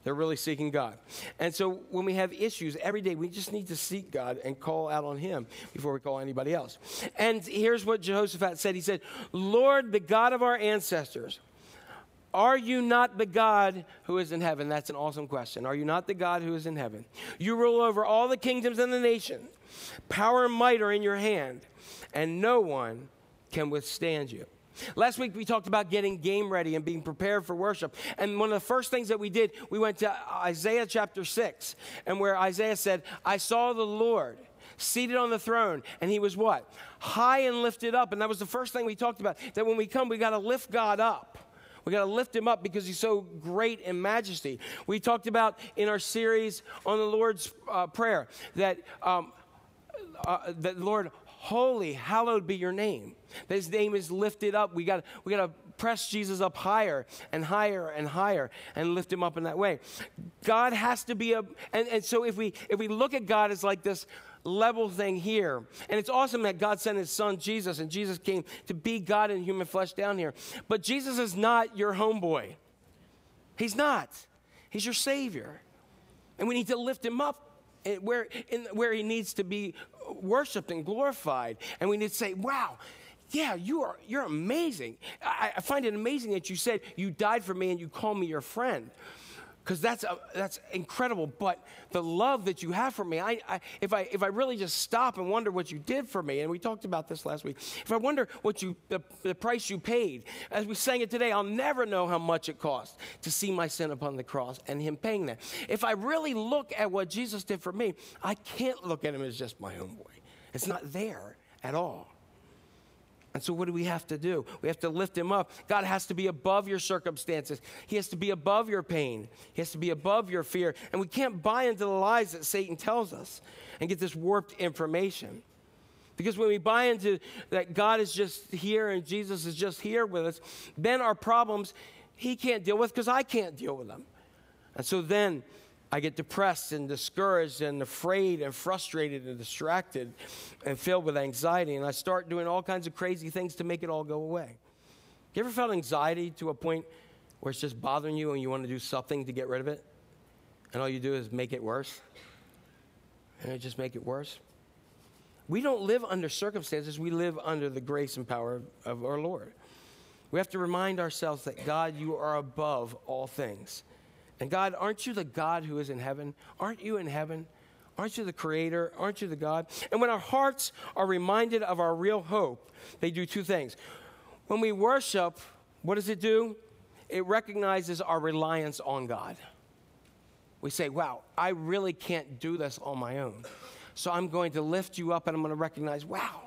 Speaker 2: They're really seeking God. And so when we have issues every day, we just need to seek God and call out on him before we call anybody else. And here's what Jehoshaphat said. He said, Lord, the God of our ancestors, are you not the God who is in heaven? That's an awesome question. Are you not the God who is in heaven? You rule over all the kingdoms and the nations. Power and might are in your hand, and no one can withstand you. Last week, we talked about getting game ready and being prepared for worship. And one of the first things that we did, we went to Isaiah chapter six, and where Isaiah said, I saw the Lord seated on the throne, and he was what? High and lifted up. And that was the first thing we talked about, that when we come, we got to lift God up. We got to lift him up because he's so great in majesty. We talked about in our series on the Lord's uh, Prayer that, um, uh, that Lord, holy, hallowed be your name. That his name is lifted up. We got we got to press Jesus up higher and higher and higher and lift him up in that way. God has to be a, and, and so if we if we look at God as like this level thing here, and it's awesome that God sent his son Jesus, and Jesus came to be God in human flesh down here. But Jesus is not your homeboy. He's not. He's your Savior. And we need to lift him up where, in, where he needs to be worshiped and glorified. And we need to say, wow, yeah, you are, you're amazing. I, I find it amazing that you said you died for me and you call me your friend. Because that's a, that's incredible. But the love that you have for me, I, I, if I if I really just stop and wonder what you did for me, and we talked about this last week, if I wonder what you the, the price you paid, as we sang it today, I'll never know how much it cost to see my sin upon the cross and him paying that. If I really look at what Jesus did for me, I can't look at him as just my homeboy. It's not there at all. And so what do we have to do? We have to lift him up. God has to be above your circumstances. He has to be above your pain. He has to be above your fear. And we can't buy into the lies that Satan tells us and get this warped information. Because when we buy into that God is just here and Jesus is just here with us, then our problems he can't deal with because I can't deal with them. And so then I get depressed and discouraged and afraid and frustrated and distracted and filled with anxiety. And I start doing all kinds of crazy things to make it all go away. You ever felt anxiety to a point where it's just bothering you and you want to do something to get rid of it? And all you do is make it worse? And it just make it worse? We don't live under circumstances. We live under the grace and power of our Lord. We have to remind ourselves that, God, you are above all things. And God, aren't you the God who is in heaven? Aren't you in heaven? Aren't you the creator? Aren't you the God? And when our hearts are reminded of our real hope, they do two things. When we worship, what does it do? It recognizes our reliance on God. We say, wow, I really can't do this on my own. So I'm going to lift you up and I'm going to recognize, wow,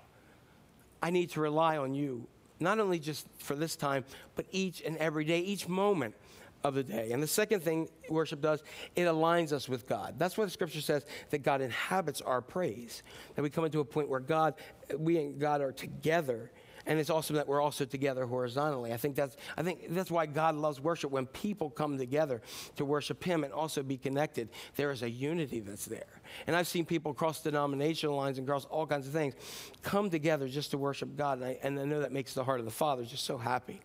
Speaker 2: I need to rely on you. Not only just for this time, but each and every day, each moment of the day. And the second thing worship does, it aligns us with God. That's why the scripture says that God inhabits our praise. That we come into a point where God, we and God are together. And it's awesome that we're also together horizontally. I think that's I think that's why God loves worship. When people come together to worship him and also be connected, there is a unity that's there. And I've seen people cross denominational lines and cross all kinds of things come together just to worship God. And I, and I know that makes the heart of the Father just so happy.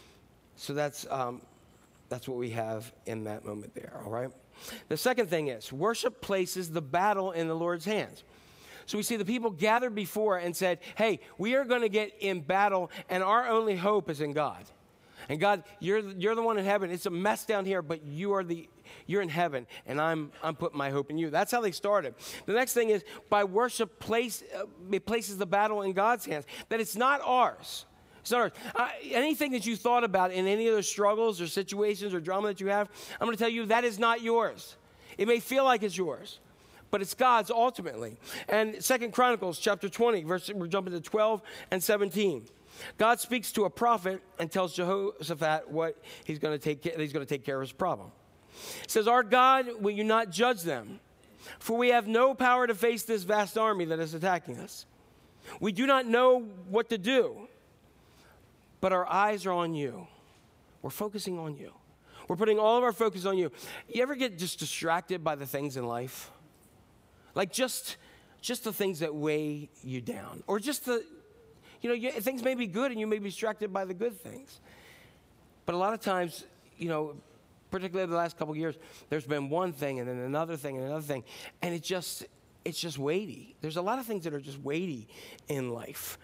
Speaker 2: So that's um, That's what we have in that moment there, all right? The second thing is, worship places the battle in the Lord's hands. So we see the people gathered before and said, hey, we are going to get in battle, and our only hope is in God. And God, you're, you're the one in heaven. It's a mess down here, but you are the, you're in heaven, and I'm, I'm putting my hope in you. That's how they started. The next thing is, by worship, place, uh, it places the battle in God's hands, that it's not ours. It's not ours. Uh, anything that you thought about in any of those struggles or situations or drama that you have, I'm going to tell you that is not yours. It may feel like it's yours, but it's God's ultimately. And Second Chronicles chapter twenty, verse, we're jumping to twelve and seventeen. God speaks to a prophet and tells Jehoshaphat what he's going to take. He's going to take care of his problem. It says, "Our God, will you not judge them? For we have no power to face this vast army that is attacking us. We do not know what to do, but our eyes are on you." We're focusing on you. We're putting all of our focus on you. You ever get just distracted by the things in life? Like just, just the things that weigh you down. Or just the, you know, you, things may be good and you may be distracted by the good things. But a lot of times, you know, particularly the last couple of years, there's been one thing and then another thing and another thing, and it just, it's just weighty. There's a lot of things that are just weighty in life.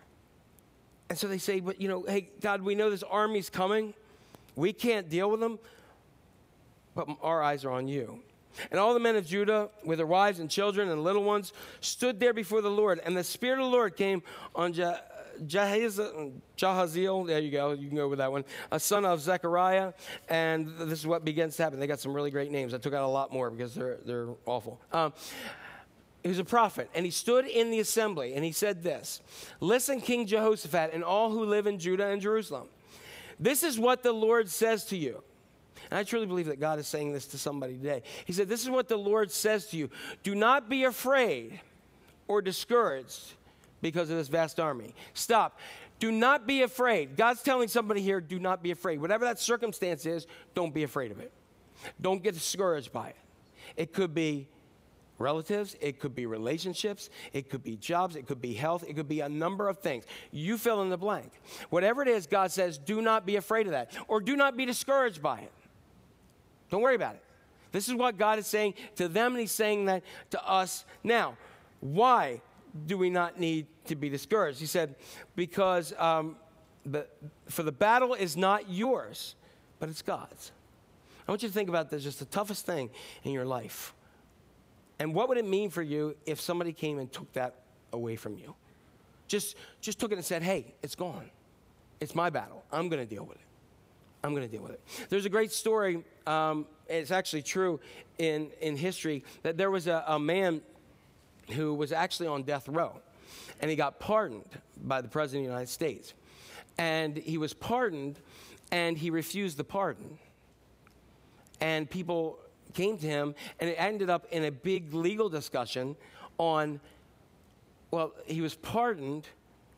Speaker 2: And so they say, but you know, hey, God, we know this army's coming. We can't deal with them, but our eyes are on you. And all the men of Judah, with their wives and children and little ones, stood there before the Lord. And the Spirit of the Lord came on Je- Jahaziel, Jahaziel, there you go, you can go with that one, a son of Zechariah. And this is what begins to happen. They got some really great names. I took out a lot more because they're, they're awful. Um, he was a prophet, and he stood in the assembly, and he said this, "Listen, King Jehoshaphat, and all who live in Judah and Jerusalem. This is what the Lord says to you." And I truly believe that God is saying this to somebody today. He said, this is what the Lord says to you. Do not be afraid or discouraged because of this vast army. Stop. Do not be afraid. God's telling somebody here, do not be afraid. Whatever that circumstance is, don't be afraid of it. Don't get discouraged by it. It could be relatives, it could be relationships, it could be jobs, it could be health, it could be a number of things. You fill in the blank. Whatever it is, God says, do not be afraid of that, or do not be discouraged by it. Don't worry about it. This is what God is saying to them, and he's saying that to us now. Why do we not need to be discouraged? He said, because um, the, for the battle is not yours, but it's God's. I want you to think about this, just the toughest thing in your life. And what would it mean for you if somebody came and took that away from you? Just, just took it and said, hey, it's gone. It's my battle. I'm going to deal with it. I'm going to deal with it. There's a great story, um, it's actually true in, in history, that there was a, a man who was actually on death row, and he got pardoned by the President of the United States. And he was pardoned, and he refused the pardon. And people came to him, and it ended up in a big legal discussion on, well, he was pardoned,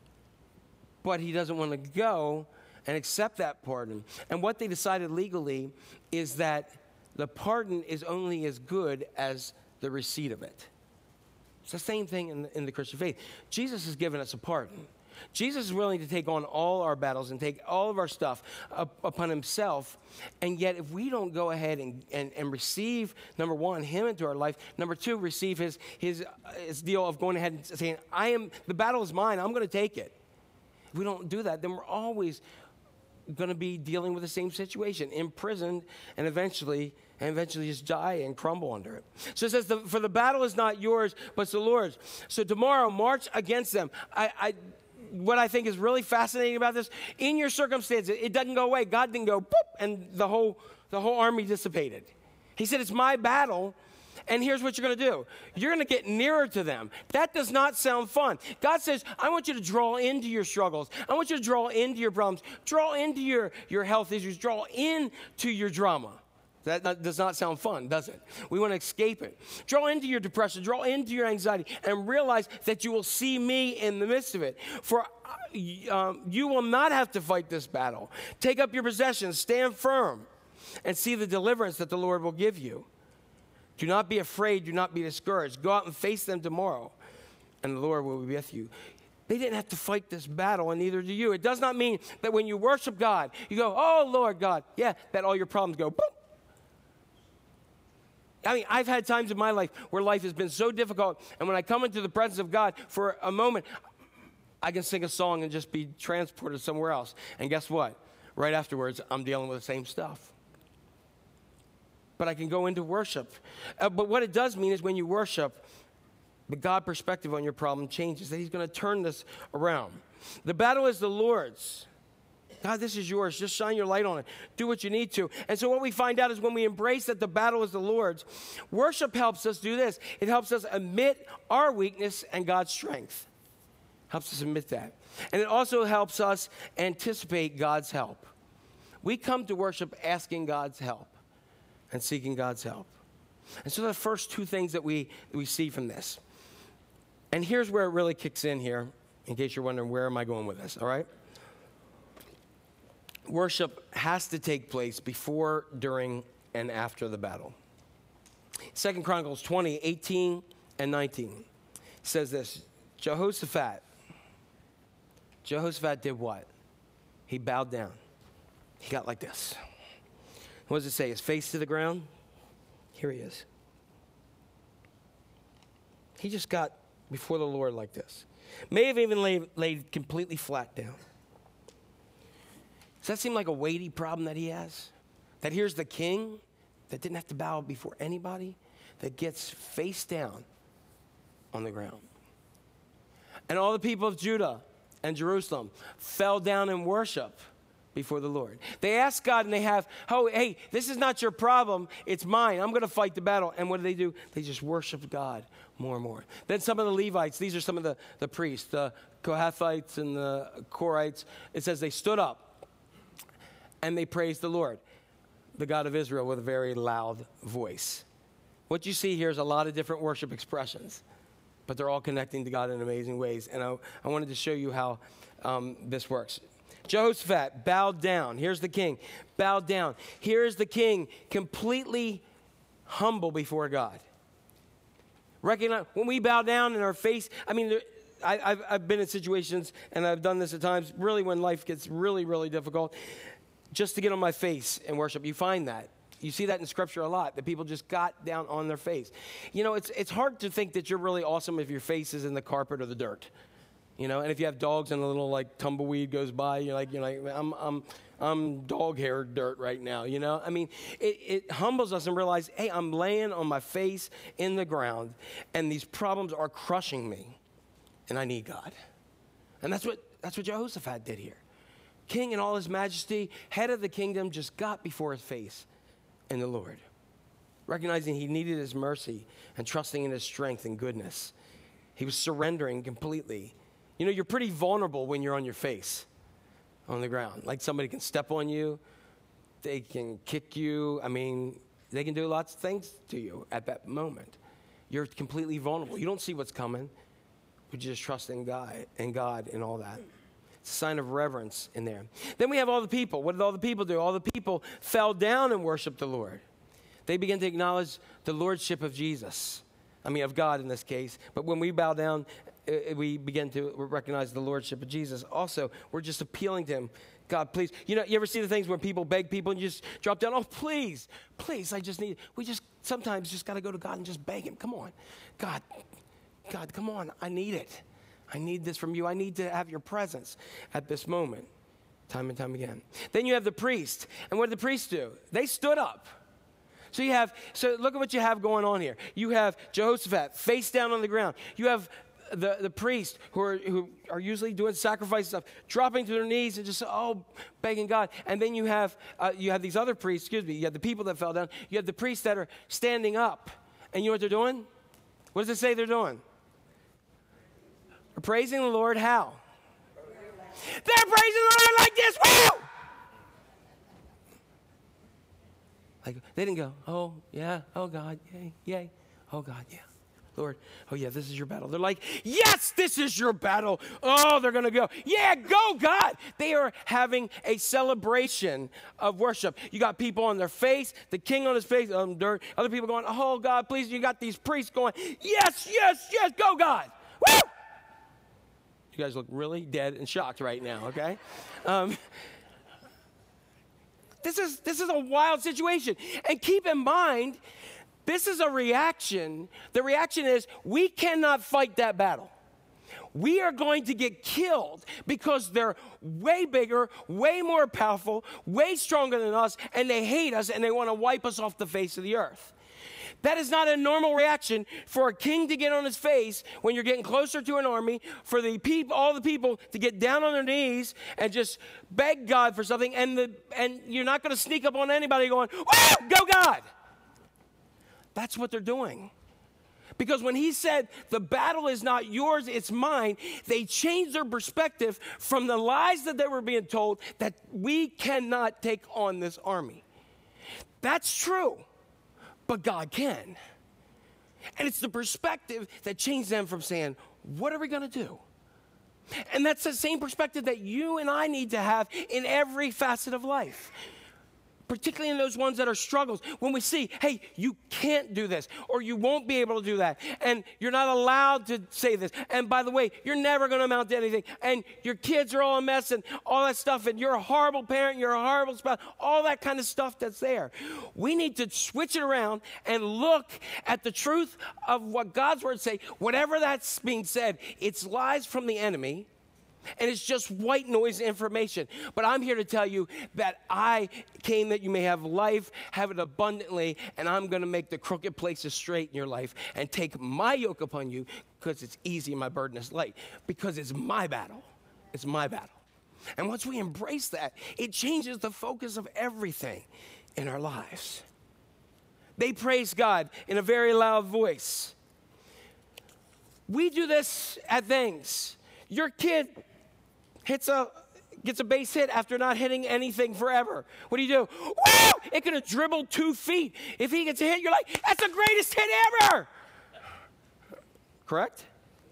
Speaker 2: but he doesn't want to go and accept that pardon. And what they decided legally is that the pardon is only as good as the receipt of it. It's the same thing in the, in the Christian faith. Jesus has given us a pardon. Jesus is willing to take on all our battles and take all of our stuff up, upon himself. And yet, if we don't go ahead and, and, and receive, number one, him into our life, number two, receive his, his, his deal of going ahead and saying, I am, the battle is mine, I'm going to take it. If we don't do that, then we're always going to be dealing with the same situation, imprisoned, and eventually, and eventually just die and crumble under it. So it says, the, for the battle is not yours, but it's the Lord's. So tomorrow, march against them. I, I, what I think is really fascinating about this, in your circumstances, it doesn't go away. God didn't go, boop, and the whole, the whole army dissipated. He said, it's my battle. And here's what you're going to do. You're going to get nearer to them. That does not sound fun. God says, I want you to draw into your struggles. I want you to draw into your problems. Draw into your, your health issues. Draw into your drama. That not, does not sound fun, does it? We want to escape it. Draw into your depression. Draw into your anxiety. And realize that you will see me in the midst of it. For um, you will not have to fight this battle. Take up your possessions. Stand firm. And see the deliverance that the Lord will give you. Do not be afraid. Do not be discouraged. Go out and face them tomorrow, and the Lord will be with you. They didn't have to fight this battle, and neither do you. It does not mean that when you worship God, you go, oh, Lord God, yeah, that all your problems go, boom. I mean, I've had times in my life where life has been so difficult, and when I come into the presence of God for a moment, I can sing a song and just be transported somewhere else. And guess what? Right afterwards, I'm dealing with the same stuff. But I can go into worship. Uh, but what it does mean is when you worship, the God perspective on your problem changes, that he's going to turn this around. The battle is the Lord's. God, this is yours. Just shine your light on it. Do what you need to. And so what we find out is when we embrace that the battle is the Lord's, worship helps us do this. It helps us admit our weakness and God's strength. Helps us admit that. And it also helps us anticipate God's help. We come to worship asking God's help and seeking God's help. And so the first two things that we, we see from this. And here's where it really kicks in here, in case you're wondering, where am I going with this, all right? Worship has to take place before, during, and after the battle. Second Chronicles twenty, eighteen, and nineteen says this, Jehoshaphat, Jehoshaphat did what? He bowed down. He got like this. What does it say? His face to the ground? Here he is. He just got before the Lord like this. May have even laid, laid completely flat down. Does that seem like a weighty problem that he has? That here's the king that didn't have to bow before anybody, that gets face down on the ground. And all the people of Judah and Jerusalem fell down in worship before the Lord. They asked God and they have, oh, hey, this is not your problem. It's mine. I'm going to fight the battle. And what do they do? They just worship God more and more. Then some of the Levites, these are some of the, the priests, the Kohathites and the Korites. It says they stood up and they praised the Lord, the God of Israel, with a very loud voice. What you see here is a lot of different worship expressions, but they're all connecting to God in amazing ways. And I, I wanted to show you how um, this works. Jehoshaphat bowed down. Here's the king, bowed down. Here's the king, completely humble before God. Recognize, when we bow down in our face, I mean, there, I, I've, I've been in situations, and I've done this at times, really when life gets really, really difficult, just to get on my face and worship. You find that. You see that in Scripture a lot, that people just got down on their face. You know, it's it's hard to think that you're really awesome if your face is in the carpet or the dirt. You know, and if you have dogs and a little like tumbleweed goes by, you're like, you're like, I'm I'm I'm dog hair dirt right now. You know, I mean, it, it humbles us and realize, hey, I'm laying on my face in the ground, and these problems are crushing me, and I need God. And that's what that's what Jehoshaphat did here. King in all his majesty, head of the kingdom, just got before his face in the Lord, recognizing he needed his mercy and trusting in his strength and goodness. He was surrendering completely. You know, you're pretty vulnerable when you're on your face on the ground. Like somebody can step on you, they can kick you. I mean, they can do lots of things to you at that moment. You're completely vulnerable. You don't see what's coming, but you just trust in God and God in all that. It's a sign of reverence in there. Then we have all the people. What did all the people do? All the people fell down and worshiped the Lord. They began to acknowledge the lordship of Jesus. I mean, of God in this case. But when we bow down, we begin to recognize the lordship of Jesus. Also, we're just appealing to him. God, please. You know, you ever see the things when people beg people and you just drop down? Oh, please, please, I just need, we just sometimes just got to go to God and just beg him. Come on. God, God, come on. I need it. I need this from you. I need to have your presence at this moment, time and time again. Then you have the priest. And what did the priests do? They stood up. So you have, so look at what you have going on here. You have Jehoshaphat face down on the ground. You have the, the priests who are, who are usually doing sacrifice stuff, dropping to their knees and just, oh, begging God. And then you have, uh, you have these other priests, excuse me, you have the people that fell down. You have the priests that are standing up. And you know what they're doing? What does it say they're doing? They're praising the Lord how? They're praising the Lord like this. Woo! Like, they didn't go, oh, yeah, oh, God, yay, yay, oh, God, yeah. Lord, oh, yeah, this is your battle. They're like, yes, this is your battle. Oh, they're going to go, yeah, go, God. They are having a celebration of worship. You got people on their face, the king on his face, um, dirt. Other people going, oh, God, please. You got these priests going, yes, yes, yes, go, God. Woo! You guys look really dead and shocked right now, okay? Um This is, this is a wild situation. And keep in mind, this is a reaction. The reaction is we cannot fight that battle. We are going to get killed because they're way bigger, way more powerful, way stronger than us, and they hate us and they want to wipe us off the face of the earth. That is not a normal reaction for a king to get on his face when you're getting closer to an army, for the people, all the people to get down on their knees and just beg God for something, and the and you're not going to sneak up on anybody going, woo, go God. That's what they're doing. Because when he said, the battle is not yours, it's mine, they changed their perspective from the lies that they were being told that we cannot take on this army. That's true. But God can. And it's the perspective that changed them from saying, what are we going to do? And that's the same perspective that you and I need to have in every facet of life. particularly in those ones that are struggles, when we see, hey, you can't do this, or you won't be able to do that, and you're not allowed to say this, and by the way, you're never going to amount to anything, and your kids are all a mess, and all that stuff, and you're a horrible parent, you're a horrible spouse, all that kind of stuff that's there. We need to switch it around and look at the truth of what God's word say. Whatever that's being said, it's lies from the enemy, and it's just white noise information. But I'm here to tell you that I came that you may have life, have it abundantly, and I'm going to make the crooked places straight in your life and take my yoke upon you, because it's easy and my burden is light, because it's my battle. It's my battle. And once we embrace that, it changes the focus of everything in our lives. They praise God in a very loud voice. We do this at things. Your kid hits a, gets a base hit after not hitting anything forever. What do you do? Woo! It could have dribbled two feet. If he gets a hit, you're like, that's the greatest hit ever. Correct?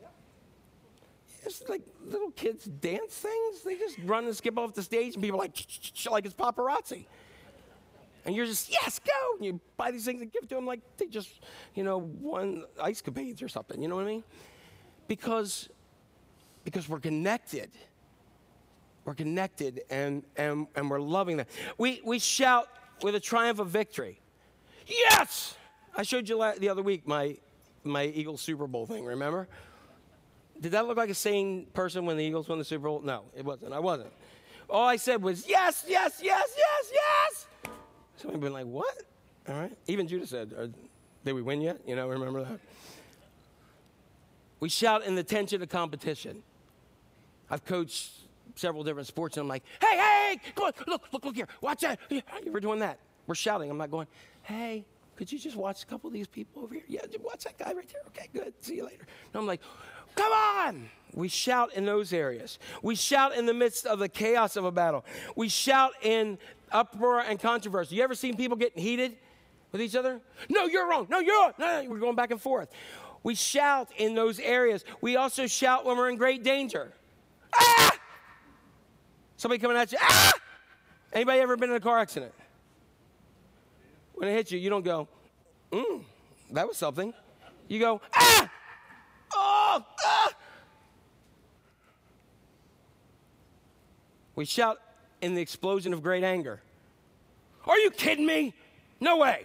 Speaker 2: It's like little kids dance things. They just run and skip off the stage, and people are like, like it's paparazzi. And you're just, yes, go. And you buy these things and give to them like they just, you know, won ice capades or something. You know what I mean? Because, because we're connected. We're connected, and, and, and we're loving that. We, we shout with a triumph of victory. Yes! I showed you la- the other week my, my Eagles Super Bowl thing, remember? Did that look like a sane person when the Eagles won the Super Bowl? No, it wasn't. I wasn't. All I said was, yes, yes, yes, yes, yes! Somebody been like, what? All right. Even Judah said, did we win yet? You know, remember that? We shout in the tension of competition. I've coached several different sports, and I'm like, hey, hey, come on, look, look, look here, watch that. We're doing that. We're shouting. I'm not going, hey, could you just watch a couple of these people over here? Yeah, watch that guy right there. Okay, good. See you later. No, I'm like, come on. We shout in those areas. We shout in the midst of the chaos of a battle. We shout in uproar and controversy. You ever seen people getting heated with each other? No, you're wrong. No, you're wrong. No, no, we're going back and forth. We shout in those areas. We also shout when we're in great danger. Ah! Somebody coming at you. Ah! Anybody ever been in a car accident? When it hits you, you don't go, mm, that was something. You go, ah! Oh! Ah! We shout in the explosion of great anger. Are you kidding me? No way.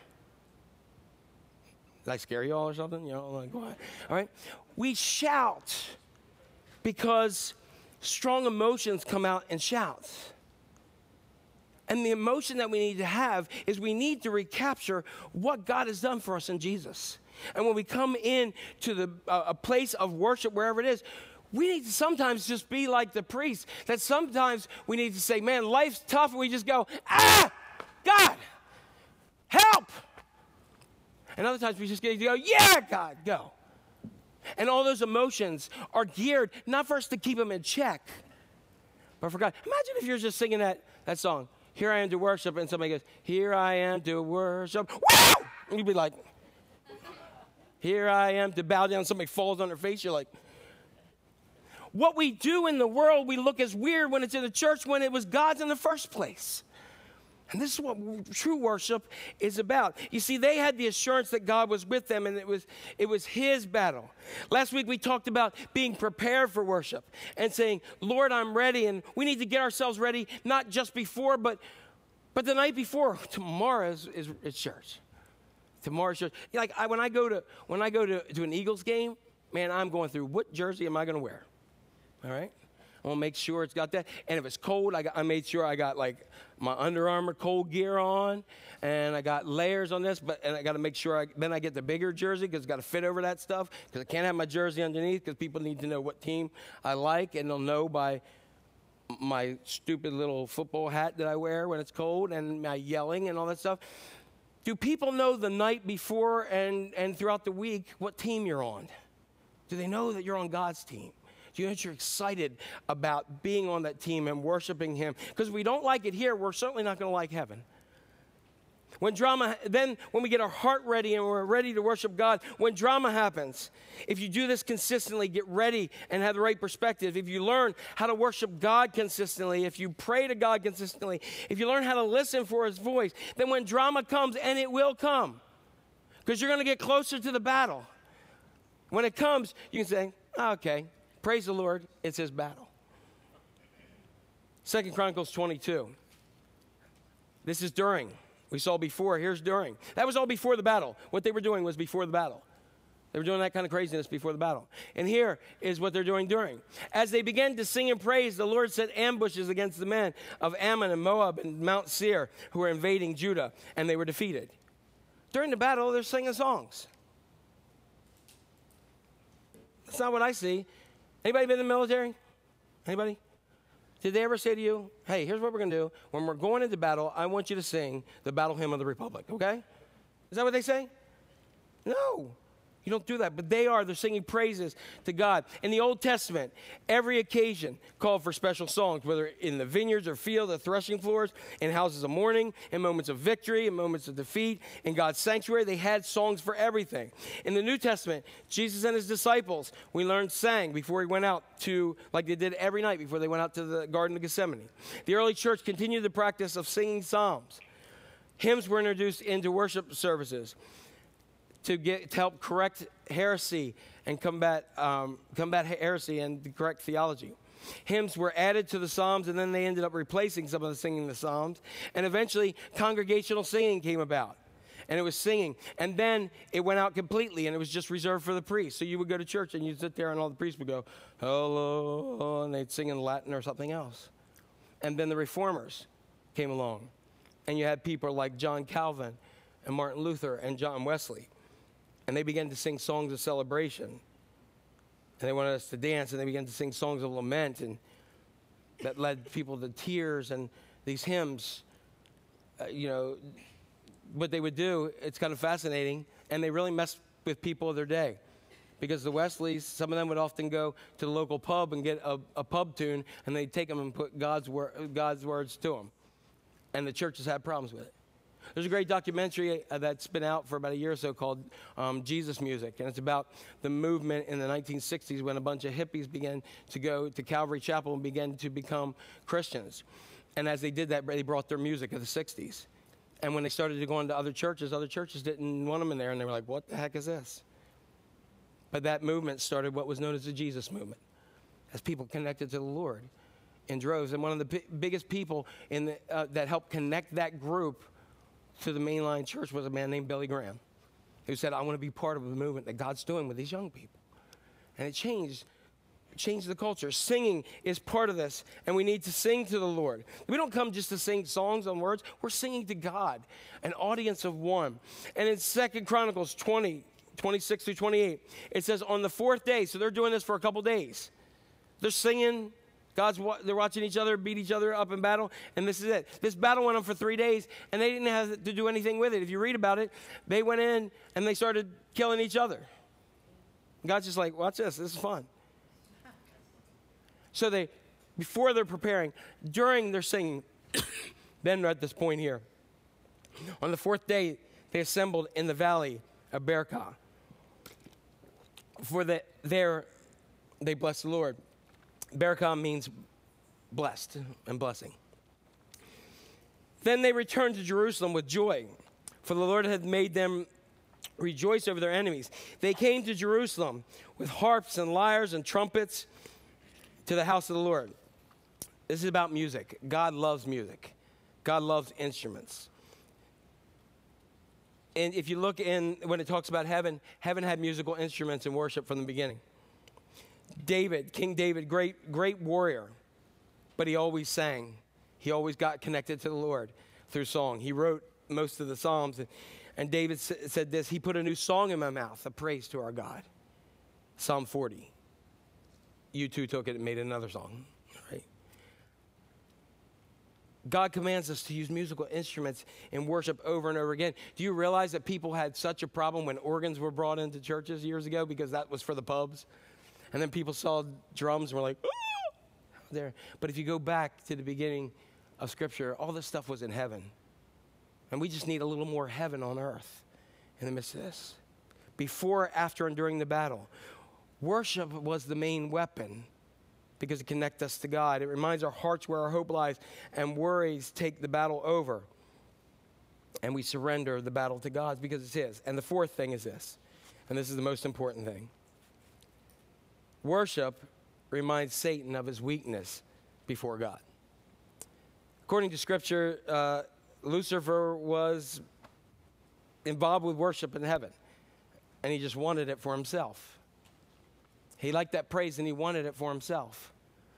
Speaker 2: Did I scare you all or something? You know, like, what? All right. We shout because strong emotions come out in shouts. And the emotion that we need to have is we need to recapture what God has done for us in Jesus. And when we come in to the, uh, a place of worship, wherever it is, we need to sometimes just be like the priest, that sometimes we need to say, man, life's tough, and we just go, ah, God, help. And other times we just get to go, yeah, God, go. And all those emotions are geared not for us to keep them in check, but for God. Imagine if you're just singing that, that song, Here I Am to Worship, and somebody goes, here I am to worship. Wow! And you'd be like, here I am to bow down. Somebody falls on their face. You're like, what we do in the world, we look as weird when it's in the church when it was God's in the first place. And this is what true worship is about. You see, they had the assurance that God was with them, and it was, it was his battle. Last week we talked about being prepared for worship and saying, Lord, I'm ready. And we need to get ourselves ready, not just before, but, but the night before. Tomorrow is, is, is church. Tomorrow's church. Like I, when I go, to, when I go to, to an Eagles game, man, I'm going through, what jersey am I going to wear? All right? I want to make sure it's got that. And if it's cold, I, got, I made sure I got like my Under Armour cold gear on, and I got layers on this, but and I got to make sure I, then I get the bigger jersey because it's got to fit over that stuff, because I can't have my jersey underneath because people need to know what team I like, and they'll know by my stupid little football hat that I wear when it's cold and my yelling and all that stuff. Do people know the night before and, and throughout the week what team you're on? Do they know that you're on God's team? Do you know that you're excited about being on that team and worshiping him? Because if we don't like it here, we're certainly not going to like heaven. When drama, then when we get our heart ready and we're ready to worship God, when drama happens, if you do this consistently, get ready and have the right perspective. If you learn how to worship God consistently, if you pray to God consistently, if you learn how to listen for his voice, then when drama comes, and it will come, because you're going to get closer to the battle. When it comes, you can say, oh, okay, praise the Lord, it's his battle. Second Chronicles twenty-two. This is during. We saw before, here's during. That was all before the battle. What they were doing was before the battle. They were doing that kind of craziness before the battle. And here is what they're doing during. As they began to sing and praise, the Lord set ambushes against the men of Ammon and Moab and Mount Seir who were invading Judah, and they were defeated. During the battle, they're singing songs. That's not what I see. Anybody been in the military? Anybody? Did they ever say to you, hey, here's what we're going to do. When we're going into battle, I want you to sing the battle hymn of the Republic, okay? Is that what they say? No. You don't do that, but they are. They're singing praises to God. In the Old Testament, every occasion called for special songs, whether in the vineyards or field, the threshing floors, in houses of mourning, in moments of victory, in moments of defeat, in God's sanctuary. They had songs for everything. In the New Testament, Jesus and his disciples, we learned, sang before he went out to, like they did every night before they went out to the Garden of Gethsemane. The early church continued the practice of singing psalms. Hymns were introduced into worship services to get to help correct heresy and combat um, combat heresy and correct theology. Hymns were added to the Psalms, and then they ended up replacing some of the singing in the Psalms. And eventually, congregational singing came about, and it was singing. And then it went out completely, and it was just reserved for the priests. So you would go to church, and you'd sit there, and all the priests would go, hello, and they'd sing in Latin or something else. And then the Reformers came along, and you had people like John Calvin and Martin Luther and John Wesley. And they began to sing songs of celebration. And they wanted us to dance, and they began to sing songs of lament, and that led people to tears. And these hymns, uh, you know, what they would do, it's kind of fascinating, and they really messed with people of their day. Because the Wesleys, some of them would often go to the local pub and get a, a pub tune, and they'd take them and put God's, wor- God's words to them. And the churches had problems with it. There's a great documentary that's been out for about a year or so called um, Jesus Music, and it's about the movement in the nineteen sixties when a bunch of hippies began to go to Calvary Chapel and began to become Christians. And as they did that, they brought their music of the sixties. And when they started to go into other churches, other churches didn't want them in there, and they were like, what the heck is this? But that movement started what was known as the Jesus movement, as people connected to the Lord in droves. And one of the p- biggest people in the, uh, that helped connect that group to the mainline church was a man named Billy Graham, who said, I want to be part of the movement that God's doing with these young people. And it changed, changed the culture. Singing is part of this, and we need to sing to the Lord. We don't come just to sing songs and words. We're singing to God, an audience of one. And in Second Chronicles twenty, twenty-six through twenty-eight, it says, on the fourth day, so they're doing this for a couple days. They're singing. God's, they're watching each other beat each other up in battle, and this is it. This battle went on for three days, and they didn't have to do anything with it. If you read about it, they went in, and they started killing each other. God's just like, watch this. This is fun. So they, before they're preparing, during their singing, then we're at this point here. On the fourth day, they assembled in the valley of Berakah. For the, there, they blessed the Lord. Berakah means blessed and blessing. Then they returned to Jerusalem with joy, for the Lord had made them rejoice over their enemies. They came to Jerusalem with harps and lyres and trumpets to the house of the Lord. This is about music. God loves music. God loves instruments. And if you look in, when it talks about heaven, heaven had musical instruments in worship from the beginning. David, King David, great, great warrior, but he always sang. He always got connected to the Lord through song. He wrote most of the Psalms, and, and David s- said this, he put a new song in my mouth, a praise to our God. Psalm forty. U two took it and made another song, right? God commands us to use musical instruments in worship over and over again. Do you realize that people had such a problem when organs were brought into churches years ago because that was for the pubs? And then people saw drums and were like, oh, there. But if you go back to the beginning of Scripture, all this stuff was in heaven. And we just need a little more heaven on earth in the midst of this. Before, after, and during the battle. Worship was the main weapon because it connects us to God. It reminds our hearts where our hope lies, and worries take the battle over. And we surrender the battle to God because it's His. And the fourth thing is this, and this is the most important thing. Worship reminds Satan of his weakness before God. According to Scripture, uh, Lucifer was involved with worship in heaven, and he just wanted it for himself. He liked that praise, and he wanted it for himself.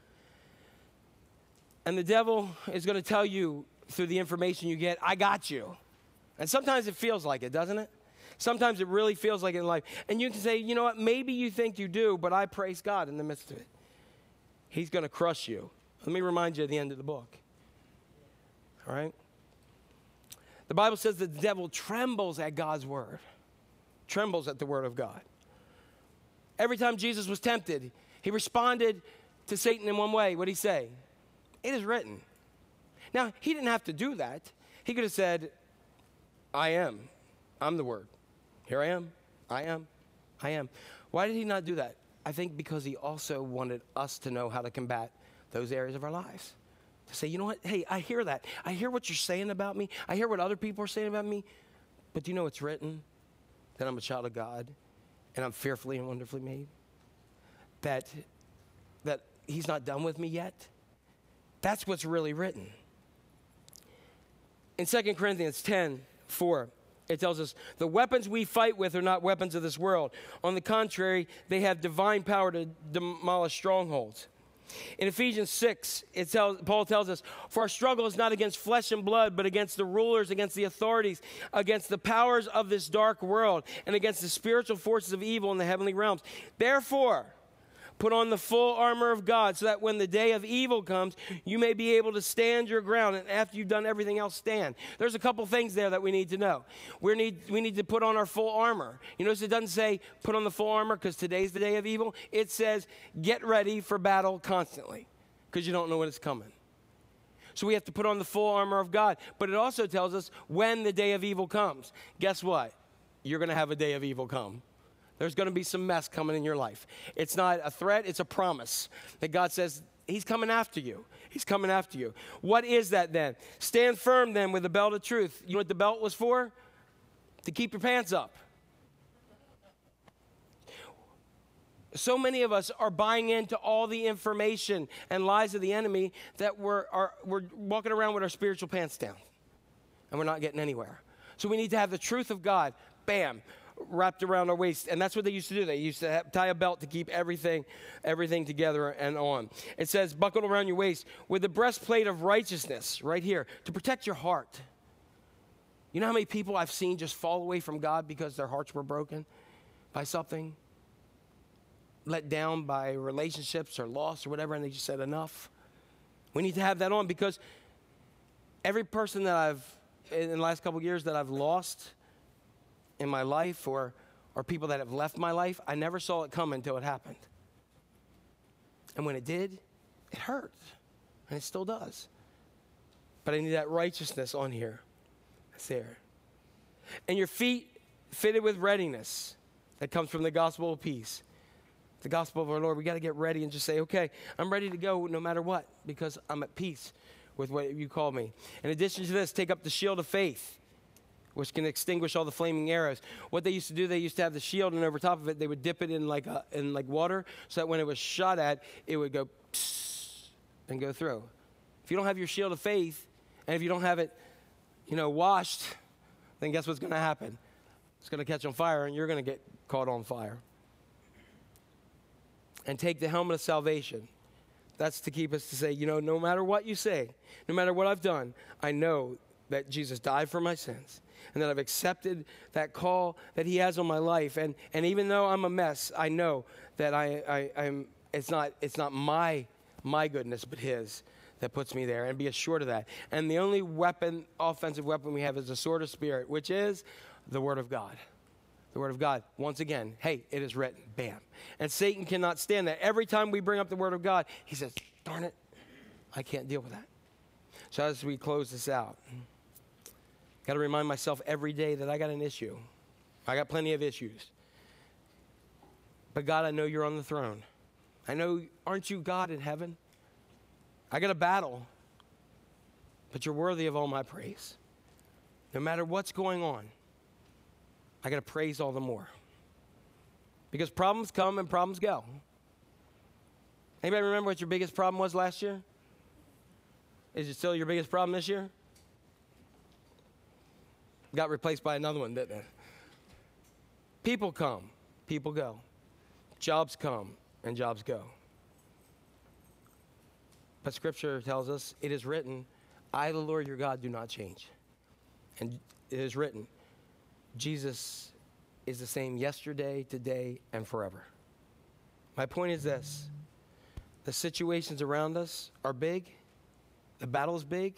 Speaker 2: And the devil is going to tell you through the information you get, I got you. And sometimes it feels like it, doesn't it? Sometimes it really feels like it in life. And you can say, you know what, maybe you think you do, but I praise God in the midst of it. He's going to crush you. Let me remind you at the end of the book. All right? The Bible says that the devil trembles at God's word. Trembles at the word of God. Every time Jesus was tempted, he responded to Satan in one way. What did he say? It is written. Now, he didn't have to do that. He could have said, I am. I'm the word. Here I am. I am. I am. Why did he not do that? I think because he also wanted us to know how to combat those areas of our lives. To say, you know what? Hey, I hear that. I hear what you're saying about me. I hear what other people are saying about me. But do you know it's written? That I'm a child of God and I'm fearfully and wonderfully made. That, that he's not done with me yet. That's what's really written. In Second Corinthians ten four, it tells us, the weapons we fight with are not weapons of this world. On the contrary, they have divine power to demolish strongholds. In Ephesians six, it tells, Paul tells us, for our struggle is not against flesh and blood, but against the rulers, against the authorities, against the powers of this dark world, and against the spiritual forces of evil in the heavenly realms. Therefore, put on the full armor of God, so that when the day of evil comes, you may be able to stand your ground, and after you've done everything else, stand. There's a couple things there that we need to know. We need, we need to put on our full armor. You notice it doesn't say put on the full armor because today's the day of evil. It says get ready for battle constantly because you don't know when it's coming. So we have to put on the full armor of God. But it also tells us when the day of evil comes. Guess what? You're going to have a day of evil come. There's going to be some mess coming in your life. It's not a threat, it's a promise that God says he's coming after you. He's coming after you. What is that then? Stand firm then with the belt of truth. You know what the belt was for? To keep your pants up. So many of us are buying into all the information and lies of the enemy that we're, are, we're walking around with our spiritual pants down. And we're not getting anywhere. So we need to have the truth of God, bam, wrapped around our waist. And that's what they used to do. They used to have, tie a belt to keep everything everything together and on. It says, buckled around your waist with the breastplate of righteousness right here to protect your heart. You know how many people I've seen just fall away from God because their hearts were broken by something? Let down by relationships or loss or whatever, and they just said enough. We need to have that on because every person that I've, in the last couple of years that I've lost in my life or, or people that have left my life, I never saw it come until it happened. And when it did, it hurt. And it still does. But I need that righteousness on here. It's there. And your feet fitted with readiness that comes from the gospel of peace. The gospel of our Lord. We got to get ready and just say, okay, I'm ready to go no matter what because I'm at peace with what you call me. In addition to this, take up the shield of faith, which can extinguish all the flaming arrows. What they used to do, they used to have the shield, and over top of it, they would dip it in like a, in like water, so that when it was shot at, it would go psst and go through. If you don't have your shield of faith, and if you don't have it, you know, washed, then guess what's going to happen? It's going to catch on fire, and you're going to get caught on fire. And take the helmet of salvation. That's to keep us to say, you know, no matter what you say, no matter what I've done, I know that Jesus died for my sins. And that I've accepted that call that he has on my life. And, and even though I'm a mess, I know that I, I, I'm, it's not, it's not my, my goodness, but his that puts me there. And be assured of that. And the only weapon, offensive weapon we have is the sword of spirit, which is the word of God. The word of God. Once again, hey, it is written. Bam. And Satan cannot stand that. Every time we bring up the word of God, he says, darn it, I can't deal with that. So as we close this out, Got to remind myself every day that I got an issue. I got plenty of issues. But God, I know you're on the throne. I know, aren't you God in heaven? I got a battle, but you're worthy of all my praise. No matter what's going on, I got to praise all the more. Because problems come and problems go. Anybody remember what your biggest problem was last year? Is it still your biggest problem this year? Got replaced by another one, didn't it? People come, people go. Jobs come and jobs go. But Scripture tells us, it is written, I, the Lord your God, do not change. And it is written, Jesus is the same yesterday, today, and forever. My point is this. The situations around us are big. The battle's big.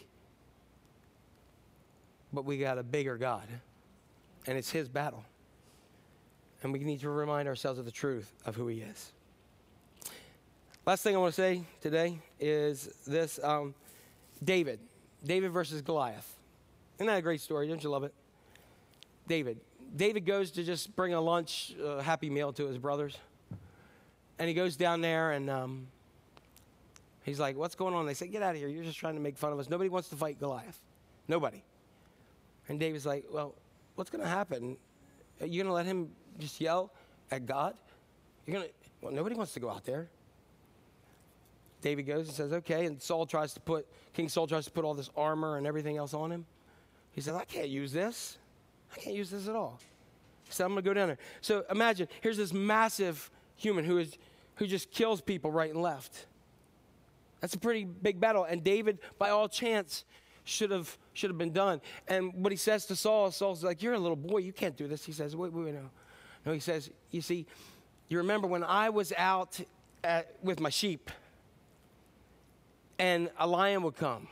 Speaker 2: But we got a bigger God. And it's his battle. And we need to remind ourselves of the truth of who he is. Last thing I want to say today is this. Um, David. David versus Goliath. Isn't that a great story? Don't you love it? David. David goes to just bring a lunch, uh, happy meal to his brothers. And he goes down there and um, he's like, what's going on? They say, get out of here. You're just trying to make fun of us. Nobody wants to fight Goliath. Nobody. And David's like, well, what's going to happen? Are you going to let him just yell at God? You're going to, well, nobody wants to go out there. David goes and says, okay. And Saul tries to put, King Saul tries to put all this armor and everything else on him. He says, I can't use this. I can't use this at all. He said, I'm going to go down there. So imagine, here's this massive human who is who just kills people right and left. That's a pretty big battle. And David, by all chance, should have should have been done. And what he says to Saul, Saul's like, you're a little boy. You can't do this. He says, wait, wait, wait, no. No, he says, you see, you remember when I was out at, with my sheep and a lion would come.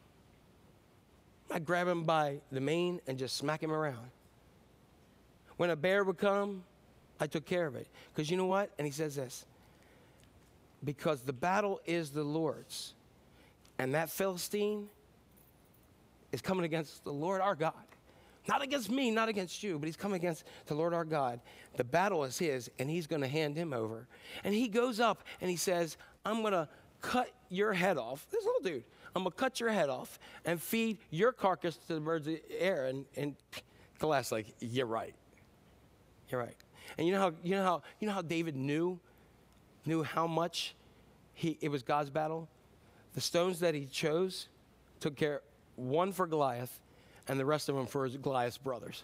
Speaker 2: I'd grab him by the mane and just smack him around. When a bear would come, I took care of it. Because you know what? And he says this. Because the battle is the Lord's. And that Philistine is coming against the Lord our God. Not against me, not against you, but he's coming against the Lord our God. The battle is his, and he's going to hand him over. And he goes up and he says, I'm going to cut your head off. This little dude. I'm going to cut your head off and feed your carcass to the birds of the air. And, and Goliath's like, you're right. You're right. And you know how, you know how, you know how David knew, knew how much he, it was God's battle? The stones that he chose took care, one for Goliath and the rest of them for his Goliath's brothers.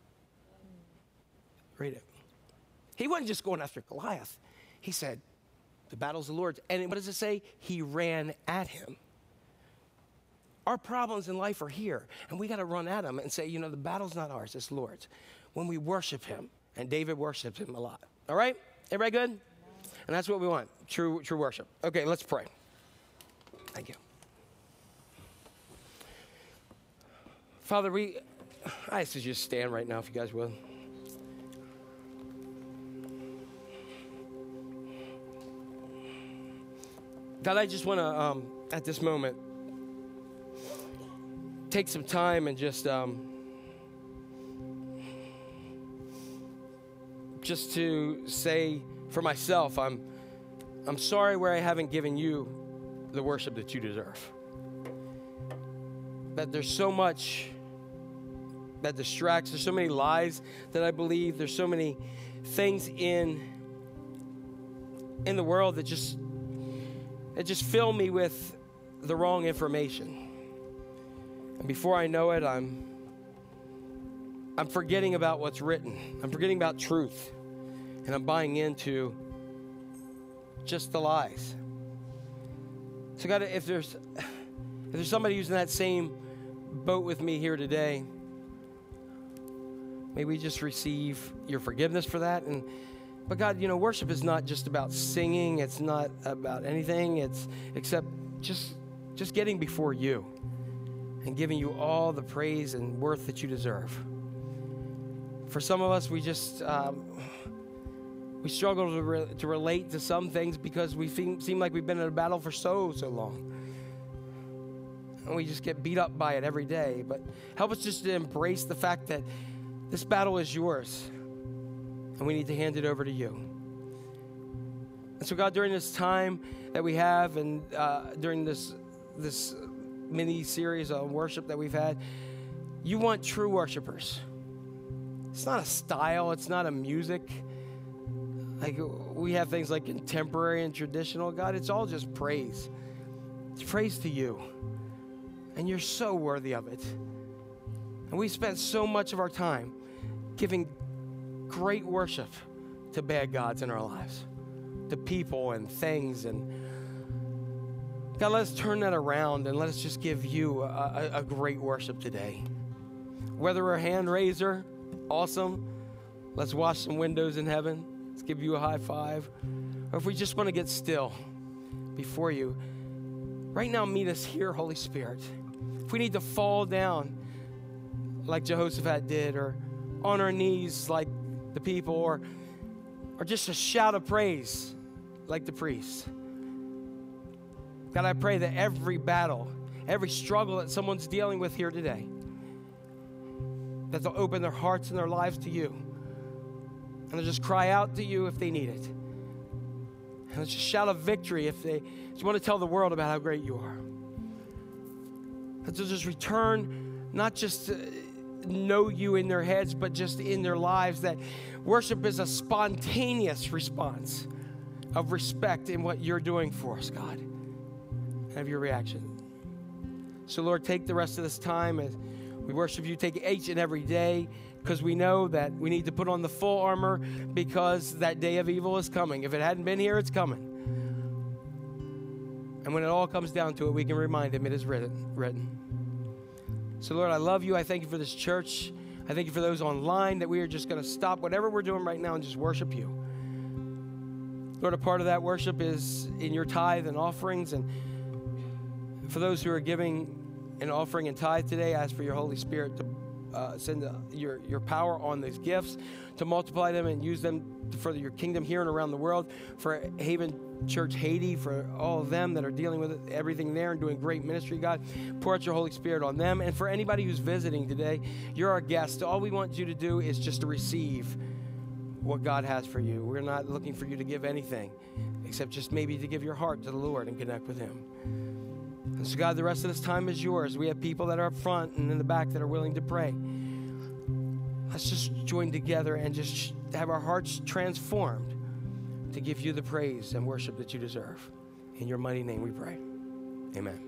Speaker 2: Read it. He wasn't just going after Goliath. He said, the battle's the Lord's. And what does it say? He ran at him. Our problems in life are here, and we got to run at him and say, you know, the battle's not ours, it's the Lord's. When we worship him, and David worshipped him a lot. All right? Everybody good? And that's what we want, true, true worship. Okay, let's pray. Thank you. Father, we, I ask you to just stand right now, if you guys will. God, I just want to, um, at this moment, take some time and just um, just to say for myself, I'm I'm sorry where I haven't given you the worship that you deserve. That there's so much that distracts. There's so many lies that I believe. There's so many things in in the world that just that just fill me with the wrong information. And before I know it, I'm I'm forgetting about what's written. I'm forgetting about truth. And I'm buying into just the lies. So God, if there's if there's somebody who's in that same boat with me here today, may we just receive your forgiveness for that. And but God, you know, worship is not just about singing. It's not about anything. It's except just just getting before you and giving you all the praise and worth that you deserve. For some of us, we just, um, we struggle to, re- to relate to some things because we seem, seem like we've been in a battle for so, so long. and we just get beat up by it every day. But help us just to embrace the fact that this battle is yours, and we need to hand it over to you. And so, God, during this time that we have, and uh, during this this mini series on worship that we've had, you want true worshipers. It's not a style. It's not a music. Like we have things like contemporary and traditional. God, it's all just praise. It's praise to you. And you're so worthy of it. And we spent so much of our time giving great worship to bad gods in our lives, to people and things. And God, let us turn that around and let us just give you a, a, a great worship today. Whether we're a hand raiser, awesome. Let's wash some windows in heaven. Let's give you a high five. Or if we just want to get still before you, right now meet us here, Holy Spirit. If we need to fall down like Jehoshaphat did, or on our knees like the people, or, or just a shout of praise like the priests. God, I pray that every battle, every struggle that someone's dealing with here today, that they'll open their hearts and their lives to you. And they'll just cry out to you if they need it. And they'll just shout a victory if they just want to tell the world about how great you are. And they'll just return, not just to know you in their heads, but just in their lives, that worship is a spontaneous response of respect in what you're doing for us, God. Have your reaction. So, Lord, take the rest of this time as we worship you. Take each and every day, because we know that we need to put on the full armor, because that day of evil is coming. If it hadn't been here, it's coming. And when it all comes down to it, we can remind him it is written. written. So, Lord, I love you. I thank you for this church. I thank you for those online, that we are just going to stop whatever we're doing right now and just worship you. Lord, a part of that worship is in your tithe and offerings. And for those who are giving an offering and tithe today, I ask for your Holy Spirit to uh, send uh, your, your power on these gifts, to multiply them and use them to further your kingdom here and around the world. For Haven Church Haiti, for all of them that are dealing with it, everything there and doing great ministry, God, pour out your Holy Spirit on them. And for anybody who's visiting today, you're our guest. All we want you to do is just to receive what God has for you. We're not looking for you to give anything, except just maybe to give your heart to the Lord and connect with him. And so, God, the rest of this time is yours. We have people that are up front and in the back that are willing to pray. Let's just join together and just have our hearts transformed to give you the praise and worship that you deserve. In your mighty name we pray. Amen.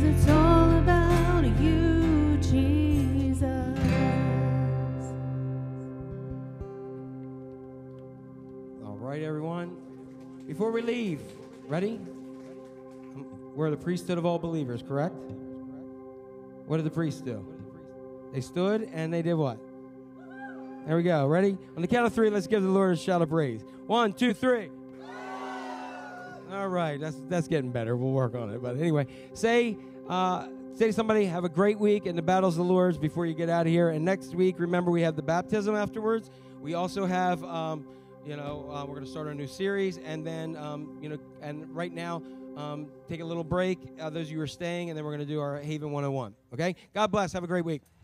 Speaker 6: it's all about you, Jesus.
Speaker 2: All right, everyone. Before we leave, ready? We're the priesthood of all believers, correct? What did the priests do? They stood and they did what? There we go. Ready? On the count of three, let's give the Lord a shout of praise. One, two, three. All right, that's that's getting better. We'll work on it. But anyway, say uh, say to somebody, have a great week in the battles of the Lord's before you get out of here. And next week, remember, we have the baptism afterwards. We also have, um, you know, uh, we're going to start our new series. And then, um, you know, and right now, um, take a little break, uh, those of you who are staying, and then we're going to do our Haven one oh one. Okay? God bless. Have a great week.